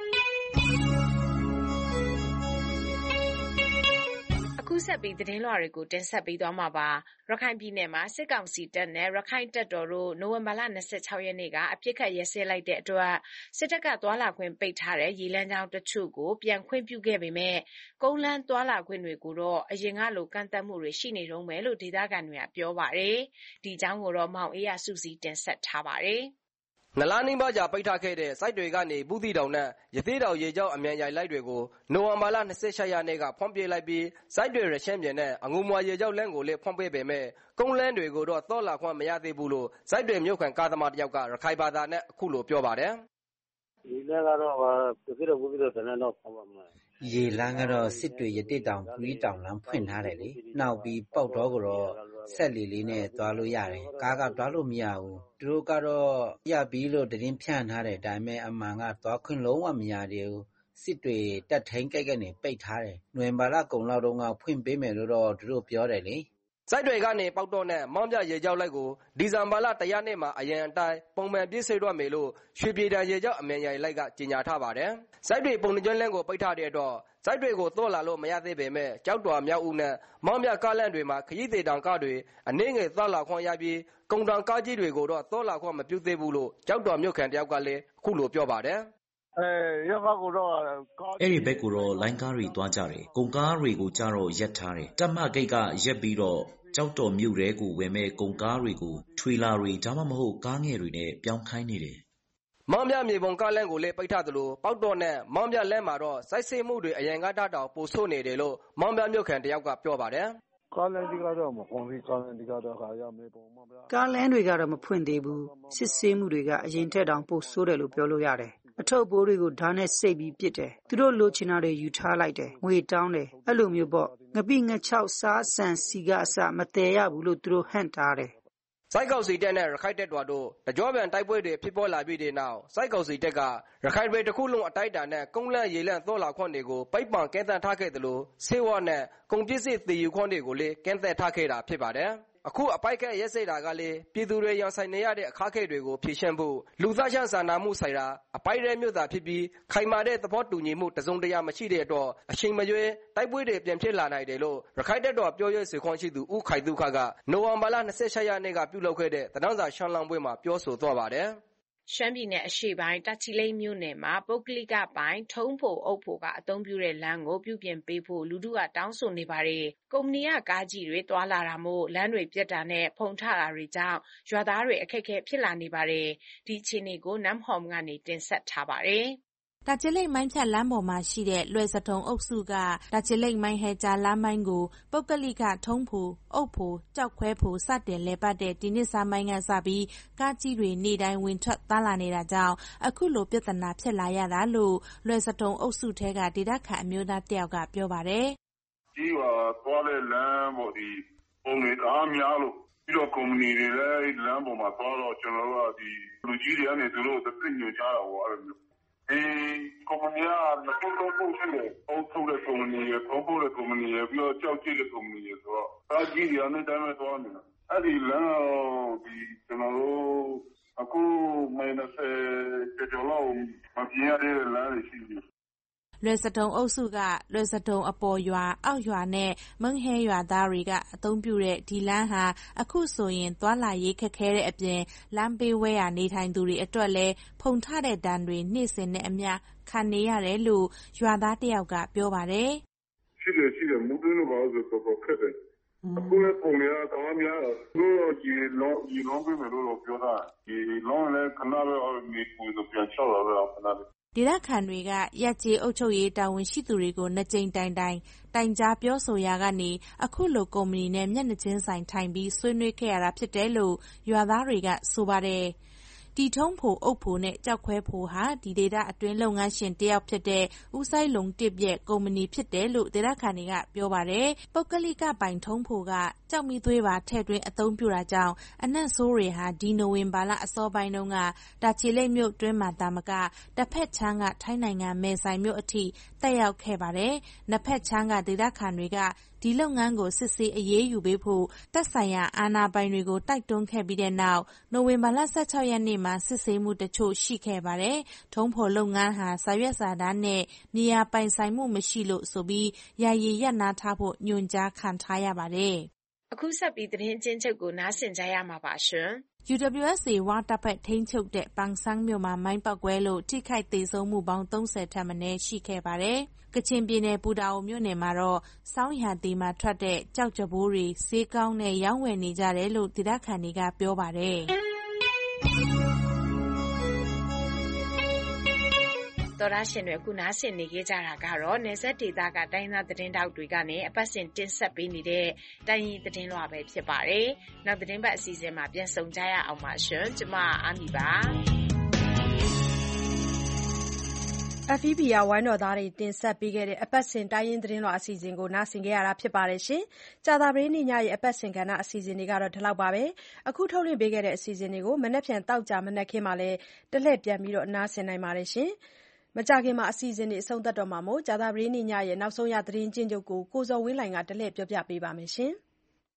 အခုဆက်ပြီးသတင်းလွှာတွေကိုတင်ဆက်ပေးသွားမှာပါ။ရခိုင်ပြည်နယ်မှာစစ်ကောင်စီတပ်နဲ့ရခိုင်တပ်တော်တို့နိုဝင်ဘာလ၂၆ရက်နေ့ကအပြစ်ခတ်ရက်စဲလိုက်တဲ့အတွက်စစ်တပ်ကသွာလာခွင့်ပိတ်ထားတဲ့ရေလမ်းကြောင်းတချို့ကိုပြန်ခွင့်ပြုခဲ့ပေမဲ့ကုန်းလမ်းသွာလာခွင့်တွေကိုတော့အရင်ကလိုကန့်သတ်မှုတွေရှိနေတုန်းပဲလို့ဒေသခံတွေကပြောပါတယ်။ဒီအကြောင်းကိုတော့မောင်အေးရစုစည်းတင်ဆက်ထားပါတယ်။နလနီးပါးကြာပိတ်ထားခဲ့တဲ့စိုက်တွေကနေဘူးတီတောင်နဲ့ရသေးတောင်ရေကြောင်းအမြန်ရိုင်လိုက်တွေကိုနိုဝင်ဘာလ၂၆ရက်နေ့ကဖွင့်ပြလိုက်ပြီးစိုက်တွေရရှမ်းပြည်နဲ့အငူမွာရေကြောင်းလမ်းကိုလည်းဖွင့်ပြပေမဲ့ကုန်းလမ်းတွေကိုတော့တောလာခွင့်မရသေးဘူးလို့စိုက်တွေမြို့ခံကားသမားတယောက်ကရခိုင်ဘာသာနဲ့အခုလိုပြောပါတယ်။ဒီလမ်းကတော့ပြည့်တော့ဘူးပြည့်တော့တန်းတော့ဖွင့်ပါမယ်။ရေလမ်းကတော့စစ်တွေရသေးတောင်ပူရီတောင်လမ်းဖွင့်ထားတယ်လေ။နောက်ပြီးပေါက်တော့ကတော့ဆက်လီလေးနဲ့သွားလို့ရတယ်။ကားကသွားလို့မရဘူး။သူတို့ကတော့ရပြီးလို့တင်းဖြန့်ထားတယ်ဒါပေမဲ့အမှန်ကသွားခွင့်လုံးဝမရသေးဘူး။စစ်တွေတက်ထိန်ကိတ်ကနေပိတ်ထားတယ်။နိုဝင်ဘာလကုန်လောက်တော့ဖွင့်ပေးမယ်လို့တော့သူတို့ပြောတယ်လေ။စိုက်တွေကနေပေါက်တော့နဲ့မောင်းပြရေကြောက်လိုက်ကိုဒီဇင်ဘာလတရက်နေ့မှာအရင်အတိုင်းပုံမှန်ပြည့်စုံတော့မယ်လို့ရွှေပြည်တန်ရေကြောက်အမြန်ရိုင်လိုက်ကကြေညာထားပါတယ်။စိုက်တွေပုံနှကျွန်းလန်းကိုပိတ်ထားတဲ့အတွက်စိုက်တွေကိုတော့လာလို့မရသေးပေမဲ့ကြောက်တော်မြောက်ဦးနဲ့မောင်းပြကားလန့်တွေမှာခရီးသေးတောင်ကားတွေအနေငယ်သွားလာခွင့်ရပြီးကုံတောင်ကားကြီးတွေကိုတော့သွားလာခွင့်မပြုသေးဘူးလို့ကြောက်တော်မြို့ခံတယောက်ကလည်းအခုလိုပြောပါတယ်။အဲရဖကိုတော့အဲ့ဒီဘက်ကိုတော့လိုင်းကားတွေသွားကြတယ်။ကုန်ကားတွေကိုကြတော့ရက်ထားတယ်။တပ်မဂိတ်ကရက်ပြီးတော့ကြောက်တော်မြို့ရဲကိုဝင်မဲ့ကုန်ကားတွေကိုထွေလာတွေဒါမှမဟုတ်ကားငယ်တွေနဲ့ပြောင်းခိုင်းနေတယ်။မောင်းပြမြေပုံကားလမ်းကိုလည်းပိတ်ထားသလိုပေါက်တော်နဲ့မောင်းပြလမ်းမှာတော့စိုက်စိမှုတွေအရင်ကတတောင်ပိုဆိုးနေတယ်လို့မောင်းပြမြို့ခံတယောက်ကပြောပါတယ်။ကားလမ်းဒီကတော့မဖွင့်ဘူးကားလမ်းဒီကတော့ခါရမြေပုံမောင်းပြကားလမ်းတွေကတော့မဖွင့်သေးဘူးစစ်ဆေးမှုတွေကအရင်ထက်တောင်ပိုဆိုးတယ်လို့ပြောလို့ရတယ်အထုပ်ပိုးတွေကိုဓာတ်နဲ့စိတ်ပြီးပစ်တယ်သူတို့လိုချင်တာတွေယူထားလိုက်တယ်ငွေတောင်းတယ်အဲ့လိုမျိုးပေါ့ငပိငချောက်စားဆန်စီကအစမတည်ရဘူးလို့သူတို့ဟန့်တားတယ်စိုက်ကောက်စီတက်နဲ့ရခိုင်တက်တော်တို့တကြောပြန်တိုက်ပွဲတွေဖြစ်ပေါ်လာပြီးတဲ့နောက်စိုက်ကောက်စီတက်ကရခိုင်ပြည်တစ်ခုလုံးအတိုက်တာနဲ့ကုန်းလန့်ရေလန့်သောလာခွင့်တွေကိုပိတ်ပင်ကန့်သတ်ထားခဲ့တယ်လို့ဆေးဝါးနဲ့ကုန်ပစ္စည်းတည်ယူခွင့်တွေကိုလည်းကန့်သတ်ထားခဲ့တာဖြစ်ပါတယ်အခုအပိုက်ကရက်စက်တာကလည်းပြည်သူတွေရန်ဆိုင်နေရတဲ့အခက်အခဲတွေကိုဖြေရှင်းဖို့လူသားချင်းစာနာမှုဆိုင်ရာအပိုက်ရဲမျိုးသားဖြစ်ပြီးခိုင်မာတဲ့သဘောတူညီမှုတစုံတရာမရှိတဲ့အတွက်အချိန်မရွေးတိုက်ပွဲတွေပြန်ဖြစ်လာနိုင်တယ်လို့ရခိုင်တပ်တော်ပြောရေးဆိုခွင့်ရှိသူဦးခိုင်သူခကနိုဝင်ဘာလ၂၆ရက်နေ့ကပြုလုပ်ခဲ့တဲ့တနင်္လာရှမ်းလောင်းပွဲမှာပြောဆိုသွားပါတယ်ရှမ်းပြည်နယ်အရှေ့ပိုင်းတာချီလိတ်မြို့နယ်မှာပုဂ္ဂလိကပိုင်းထုံးဖို့အုပ်ဖို့ကအသုံးပြုတဲ့လမ်းကိုပြုပြင်ပေးဖို့လူထုကတောင်းဆိုနေပါတယ်။ကုမ္ပဏီကကားကြီးတွေတွာလာတာမို့လမ်းတွေပြတ်တာနဲ့ဖုံထတာတွေကြောင့်ရွာသားတွေအခက်အခဲဖြစ်လာနေပါတယ်။ဒီအခြေအနေကိုနမ်ဟော်မ်ကနေတင်ဆက်ထားပါတယ်။တာချီလိတ်မိုင်းဖြတ်လမ်းပေါ်မှာရှိတဲ့လွယ်စထုံအုပ်စုကတာချီလိတ်မိုင်းဟဲကြားလမ်းပိုင်းကိုပုဂ္ဂလိကထုံးဖိုအုပ်ဖိုကြောက်ခွဲဖိုစတင်လည်ပတ်တဲ့ဒီနှစ်စားမိုင်းကစပြီးကားကြီးတွေနေ့တိုင်းဝင်ထွက်သွားလာနေတာကြောင့်အခုလိုပြဿနာဖြစ်လာရတာလို့လွယ်စထုံအုပ်စုထဲကဒေသခံအမျိုးသားတယောက်ကပြောပါတယ်။ကြီးပါသွားတဲ့လမ်းပေါ်ဒီပုံတွေအားများလို့ပြီးတော့ကုမ္ပဏီတွေလည်းလမ်းပေါ်မှာသွားတော့ကျွန်တော်တို့ကဒီလူကြီးတွေကနေသူတို့တစ်သိညွှန်ကြတာပေါ့အဲ့လိုမျိုးဒီကုမ္ပဏီကနှစ်ခုသုံးခုရှိတယ်အုပ်ချုပ်တဲ့ကုမ္ပဏီရယ်ထုံးဖို့တဲ့ကုမ္ပဏီရယ်ပြီးတော့ကြောက်ကြည့်တဲ့ကုမ္ပဏီရယ်ဆိုတော့အားကြီးတွေအနေတိုင်းမဲ့သွားနေတာအဲ့ဒီလမ်းတော့ဒီကျွန်တော်တို့အခုမိုင်းနဲ့ကြော်လို့မပြင်းရတဲ့လမ်းတွေရှိတယ်လွယ်စထုံအုပ်စုကလွယ်စထုံအပေါ်ရွာအောက်ရွာနဲ့မုံဟဲရွာသားတွေကအသုံးပြုတဲ့ဒီလမ်းဟာအခုဆိုရင်သွားလာရေးခက်ခဲတဲ့အပြင်လမ်းဘေးဝဲရာနေထိုင်သူတွေအတွက်လည်းဖုန်ထတဲ့ဒဏ်တွေနေ့စဉ်နဲ့အမျှခံနေရတယ်လို့ရွာသားတယောက်ကပြောပါတယ်။ရှိတယ်ရှိတယ်မူတွင်းလို့ပါဆိုတော့ခက်တယ်။အခုလည်းပုံရတာအများတော့ဒီလောဒီလောပေးမယ်လို့ပြောတာဒီလောလည်းခဏပဲနေပူဆိုပြန်ချောက်လာတော့ခဏလေးဒေသခံတွေကရပ်ကျေးအုပ်ချုပ်ရေးတာဝန်ရှိသူတွေကိုနှစ်ကြိမ်တိုင်တိုင်တိုင်ကြားပြောဆိုရာကနေအခုလိုကုမ္ပဏီနဲ့မျက်နှာချင်းဆိုင်ထိုင်ပြီးဆွေးနွေးခဲ့ရတာဖြစ်တယ်လို့ရွာသားတွေကဆိုပါတယ်။ဒီထုံးဖိုအုပ်ဖိုနဲ့ကြောက်ခွဲဖိုဟာဒီဒေသအတွင်းလုပ်ငန်းရှင်တယောက်ဖြစ်တဲ့ဦးဆိုင်လုံတစ်ပြက်ကုမ္ပဏီဖြစ်တယ်လို့ဒေသခံတွေကပြောပါတယ်။ပုဂ္ဂလိကပိုင်ထုံးဖိုကကြောက်မီသွေးပါထည့်သွင်းအသုံးပြုတာကြောင့်အနံ့ဆိုးတွေဟာဒီနိုဝင်ဘာလအစောပိုင်းတုန်းကတာချီလိတ်မြို့တွင်းမှာတာမကတစ်ဖက်ချမ်းကထိုင်းနိုင်ငံမယ်ဆိုင်မြို့အထိတက်ရောက်ခဲ့ပါတယ်။နှစ်ဖက်ချမ်းကဒေသခံတွေကဒီလုပ်ငန်းကိုစစ်ဆေးအရေးယူပေးဖို့သက်ဆိုင်ရာအာဏာပိုင်တွေကိုတိုက်တွန်းခဲ့ပြီးတဲ့နောက်နိုဝင်ဘာလ၁၆ရက်နေ့မှာစစ်ဆေးမှုတချို့ရှိခဲ့ပါတယ်။ထုံးဖော်လုပ်ငန်းဟာစာရွက်စာတမ်းနဲ့မြေယာပိုင်ဆိုင်မှုမရှိလို့ဆိုပြီးယာယီရပ်နားထားဖို့ညွှန်ကြားခံထားရပါတယ်။အခုဆက်ပြီးသတင်းကျဉ်းချုပ်ကိုနားဆင်ကြရမှာပါရှင်။ယူဒဘလျူအက်စ်အေဝါတပ်ဖွဲ့ထိန်းချုပ်တဲ့ပန်ဆန်းမြို့မှာမိုင်းပေါက်ကွဲလို့ထိခိုက်သေဆုံးမှုပေါင်းသုံးဆယ်ထက်မနည်းရှိခဲ့ပါတယ်။ကချင်ပြည်နယ်ပူတာအိုမြို့နယ်မှာတော့ဆောင်းရာသီမှာထွက်တဲ့ကြောက်ကြပိုးတွေဈေးကောင်းနဲ့ရောင်းဝယ်နေကြတယ်လို့ဒေသခံတွေကပြောပါတယ်။သောရရှင်တွေအခုနားဆင်နေကြတာကတော့နယ်စပ်ဒေသကတိုင်းသားသတင်းတောက်တွေကနေအပတ်စဉ်တင်ဆက်ပေးနေတဲ့တိုင်းရင်းသတင်းလွှာပဲဖြစ်ပါတယ်။နောက်သတင်းပတ်အစီအစဉ်မှာပြန်ဆုံကြရအောင်ပါရှင်။ကျွန်မအာမီပါ။ F E B ကဝိုင်းတော်သားတွေတင်ဆက်ပေးခဲ့တဲ့အပတ်စဉ်တိုင်းရင်းသတင်းလွှာအစီအစဉ်ကိုနားဆင်ကြရတာဖြစ်ပါတယ်ရှင်။ကြာသပတေးနေ့ညရဲ့အပတ်စဉ်ကဏ္ဍအစီအစဉ်တွေကတော့ဒီလောက်ပါပဲ။အခုထုတ်လွှင့်ပေးခဲ့တဲ့အစီအစဉ်တွေကိုမနက်ဖြန်တောက်ကြမနက်ခင်းမှာလည်းတလှည့်ပြန်ပြီးတော့နားဆင်နိုင်ပါတယ်ရှင်။မကြခင်မှာအစီအစဉ်တွေအဆုံးသတ်တော့မှာမို့ကြာသပတေးနေ့ညရဲ့နောက်ဆုံးရသတင်းကျဉ်းချုပ်ကိုကိုဇော်ဝင်းလှိုင်ကတလှည့်ပြောပြပေးပါမယ်ရှင်။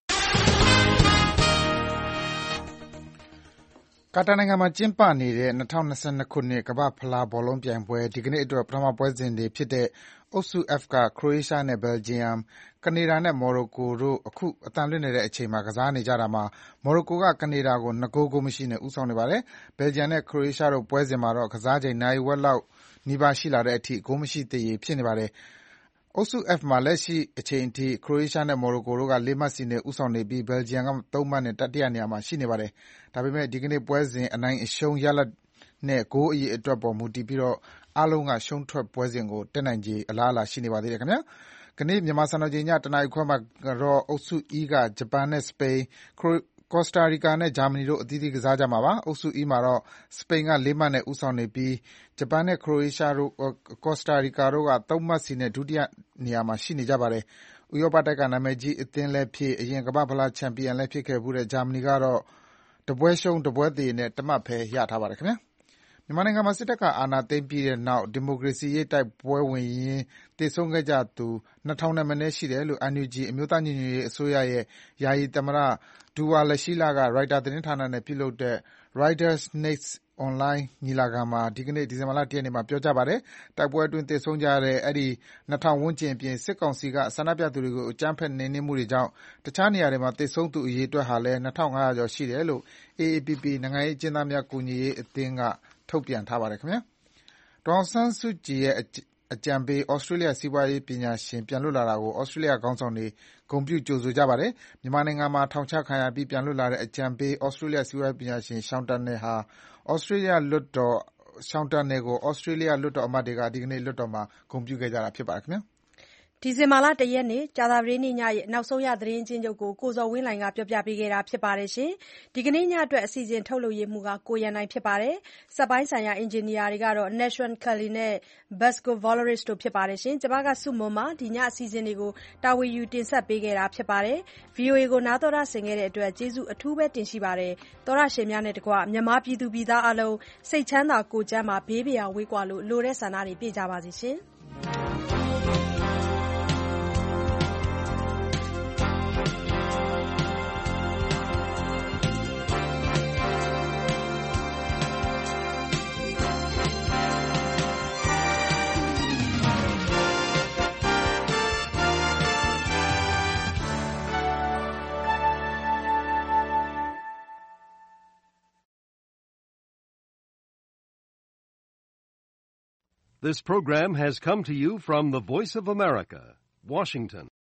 ကာတာနိုင်ငံမှာကျင်းပနေတဲ့၂၀၂၂ခုနှစ်ကမ္ဘာ့ဖလားဘောလုံးပြိုင်ပွဲဒီကနေ့အတွက်ပထမပွဲစဉ်တွေဖြစ်တဲ့အုပ်စု F ကခရိုအေးရှားနဲ့ဘယ်လ်ဂျီယံ၊ကနေဒါနဲ့မော်ရိုကိုတို့အခုအသံလွှင့်နေတဲ့အချိန်မှာကစားနေကြတာမှာမော်ရိုကိုကကနေဒါကို၂ဂိုးဂိုးမရှိနဲ့ဦးဆောင်နေပါတယ်။ဘယ်လ်ဂျီယံနဲ့ခရိုအေးရှားတို့ပွဲစဉ်မှာတော့ကစားချိန်နာရီဝက်လောက်နီးပါးရှိလာတဲ့အထိဂိုးမရှိသရေဖြစ်နေပါတယ်။အုပ်စု F မှာလက်ရှိအချိန်ထိခရိုအေးရှားနဲ့မော်ရိုကိုတို့ကလေးမှတ်စီနဲ့ဦးဆောင်နေပြီးဘယ်လ်ဂျီယံကသုံးမှတ်နဲ့တတိယနေရာမှာရှိနေပါတယ်။ဒါပေမဲ့ဒီကနေ့ပွဲစဉ်အနိုင်အရှုံးရလဒ်နဲ့ဂိုးအရေအတွက်ပေါ်မူတည်ပြီးအားလုံးကရှုံးထွက်ပွဲစဉ်ကိုတက်နိုင်ခြေအလားအလာရှိနေပါသေးတယ်ခင်ဗျာ။ကနေ့မြန်မာစံတော်ချိန်ညတနာရီခွဲမှာတော့အုပ်စု E ကဂျပန်နဲ့စပိန်၊ကော်စတာရီကာနဲ့ဂျာမနီတို့အသီးသီးကစားကြမှာပါ။အုပ်စု E မှာတော့စပိန်ကလေးမှတ်နဲ့ဦးဆောင်နေပြီးဂျပန်နဲ့ကော်စတာရီကာတို့ကသုံးမှတ်စီနဲ့ဒုတိယနေရာမှာရှိနေကြပါတယ်။ဥရောပတိုက်ကနာမည်ကြီးအသင်းလည်းဖြစ်အရင်ကမ္ဘာ့ဖလားချန်ပီယံလည်းဖြစ်ခဲ့ဖူးတဲ့ဂျာမနီကတော့တပွဲရှုံးတပွဲသရေနဲ့တမှတ်ပဲရထားပါတယ်ခင်ဗျာ။မြန်မာနိုင်ငံမှာစစ်တပ်ကအာဏာသိမ်းပြီးတဲ့နောက်ဒီမိုကရေစီရေးတိုက်ပွဲဝင်ရင်းသေဆုံးခဲ့ကြသူ၂ထောင်ထက်မနည်းရှိတယ်လို့ အန်ယူဂျီ အမျိုးသားညီညွတ်ရေးအစိုးရရဲ့ယာယီသမ္မတဒူဝါလရှီးလကရိုက်တာသတင်းဌာနနဲ့ပြုလုပ်တဲ့ Writers' Next Online ညီလာခံမှာဒီကနေ့ဒီဇင်ဘာလ၁ရက်နေ့မှာပြောကြားပါတယ်။တိုက်ပွဲအတွင်းသေဆုံးကြတဲ့အဲဒီ၂ထောင်ဝန်းကျင်အပြင်စစ်ကောင်စီကဆန္ဒပြသူတွေကိုအကြမ်းဖက်နှိမ်နင်းမှုတွေကြောင့်တခြားနေရာတွေမှာသေဆုံးသူအရေအတွက်ဟာလည်း၂ထောင်ငါးရာကျော်ရှိတယ်လို့ အေအေပီပီ နိုင်ငံရေးအကျဉ်းသားများကူညီရေးအသင်းကထုတ်ပြန်ထားပါတယ်ခင်ဗျာ။ဒေါ်အောင်ဆန်းစုကြည်ရဲ့အကြံပေးဩစတြေးလျစီးပွားရေးပညာရှင်ပြန်လွတ်လာတာကိုဩစတြေးလျခေါင်းဆောင်တွေဂုဏ်ပြုကြိုဆိုကြပါတယ်။မြန်မာနိုင်ငံမှာထောင်ချခံရပြီးပြန်လွတ်လာတဲ့အကြံပေးဩစတြေးလျစီးပွားရေးပညာရှင် Sean Turnell ဟာဩစတြေးလျလွှတ်တော်ရှောင်တာနယ်ကို Australia လွှတ်တော်အမတ်တွေကဒီကနေ့လွှတ်တော်မှာဂုဏ်ပြုခဲ့ကြတာဖြစ်ပါတယ်ခင်ဗျာဒီဇင်ဘာလတရက်နေ့ကြာသပတေးနေ့ညရဲ့နောက်ဆုံးရသတင်းချင်းချုပ်ကိုကိုဇော်ဝင်းလှိုင်ကပြောပြပေးခဲ့တာဖြစ်ပါတယ်ရှင်ဒီကနေ့ညအတွက်အစီအစဉ်ထုတ်လုပ်ရေးမှူးကကိုရန်နိုင်ဖြစ်ပါတယ်စက်ပိုင်းဆိုင်ရာအင်ဂျင်နီယာတွေကတော့ Nation Kelly နဲ့ Basco Valoris တို့ဖြစ်ပါတယ်ရှင်ကျွန်မကစုမွန်မှာဒီညအစီအစဉ်တွေကိုတာဝန်ယူတင်ဆက်ပေးခဲ့တာဖြစ်ပါတယ် ဗွီအိုအေ ကိုနားတော်တာဆင်ခဲ့တဲ့အတွက်ကျေးဇူးအထူးပဲတင်ရှိပါတယ်တော်ရရှင်များနဲ့တကွမြန်မာပြည်သူပြည်သားအလုံးစိတ်ချမ်းသာကိုယ်ကျန်းမာဘေးပရာဝေးကွာလို့လိုတဲ့ဆန္ဒတွေပြည့်ကြပါစေရှင် This program has come to you from the Voice of America, Washington.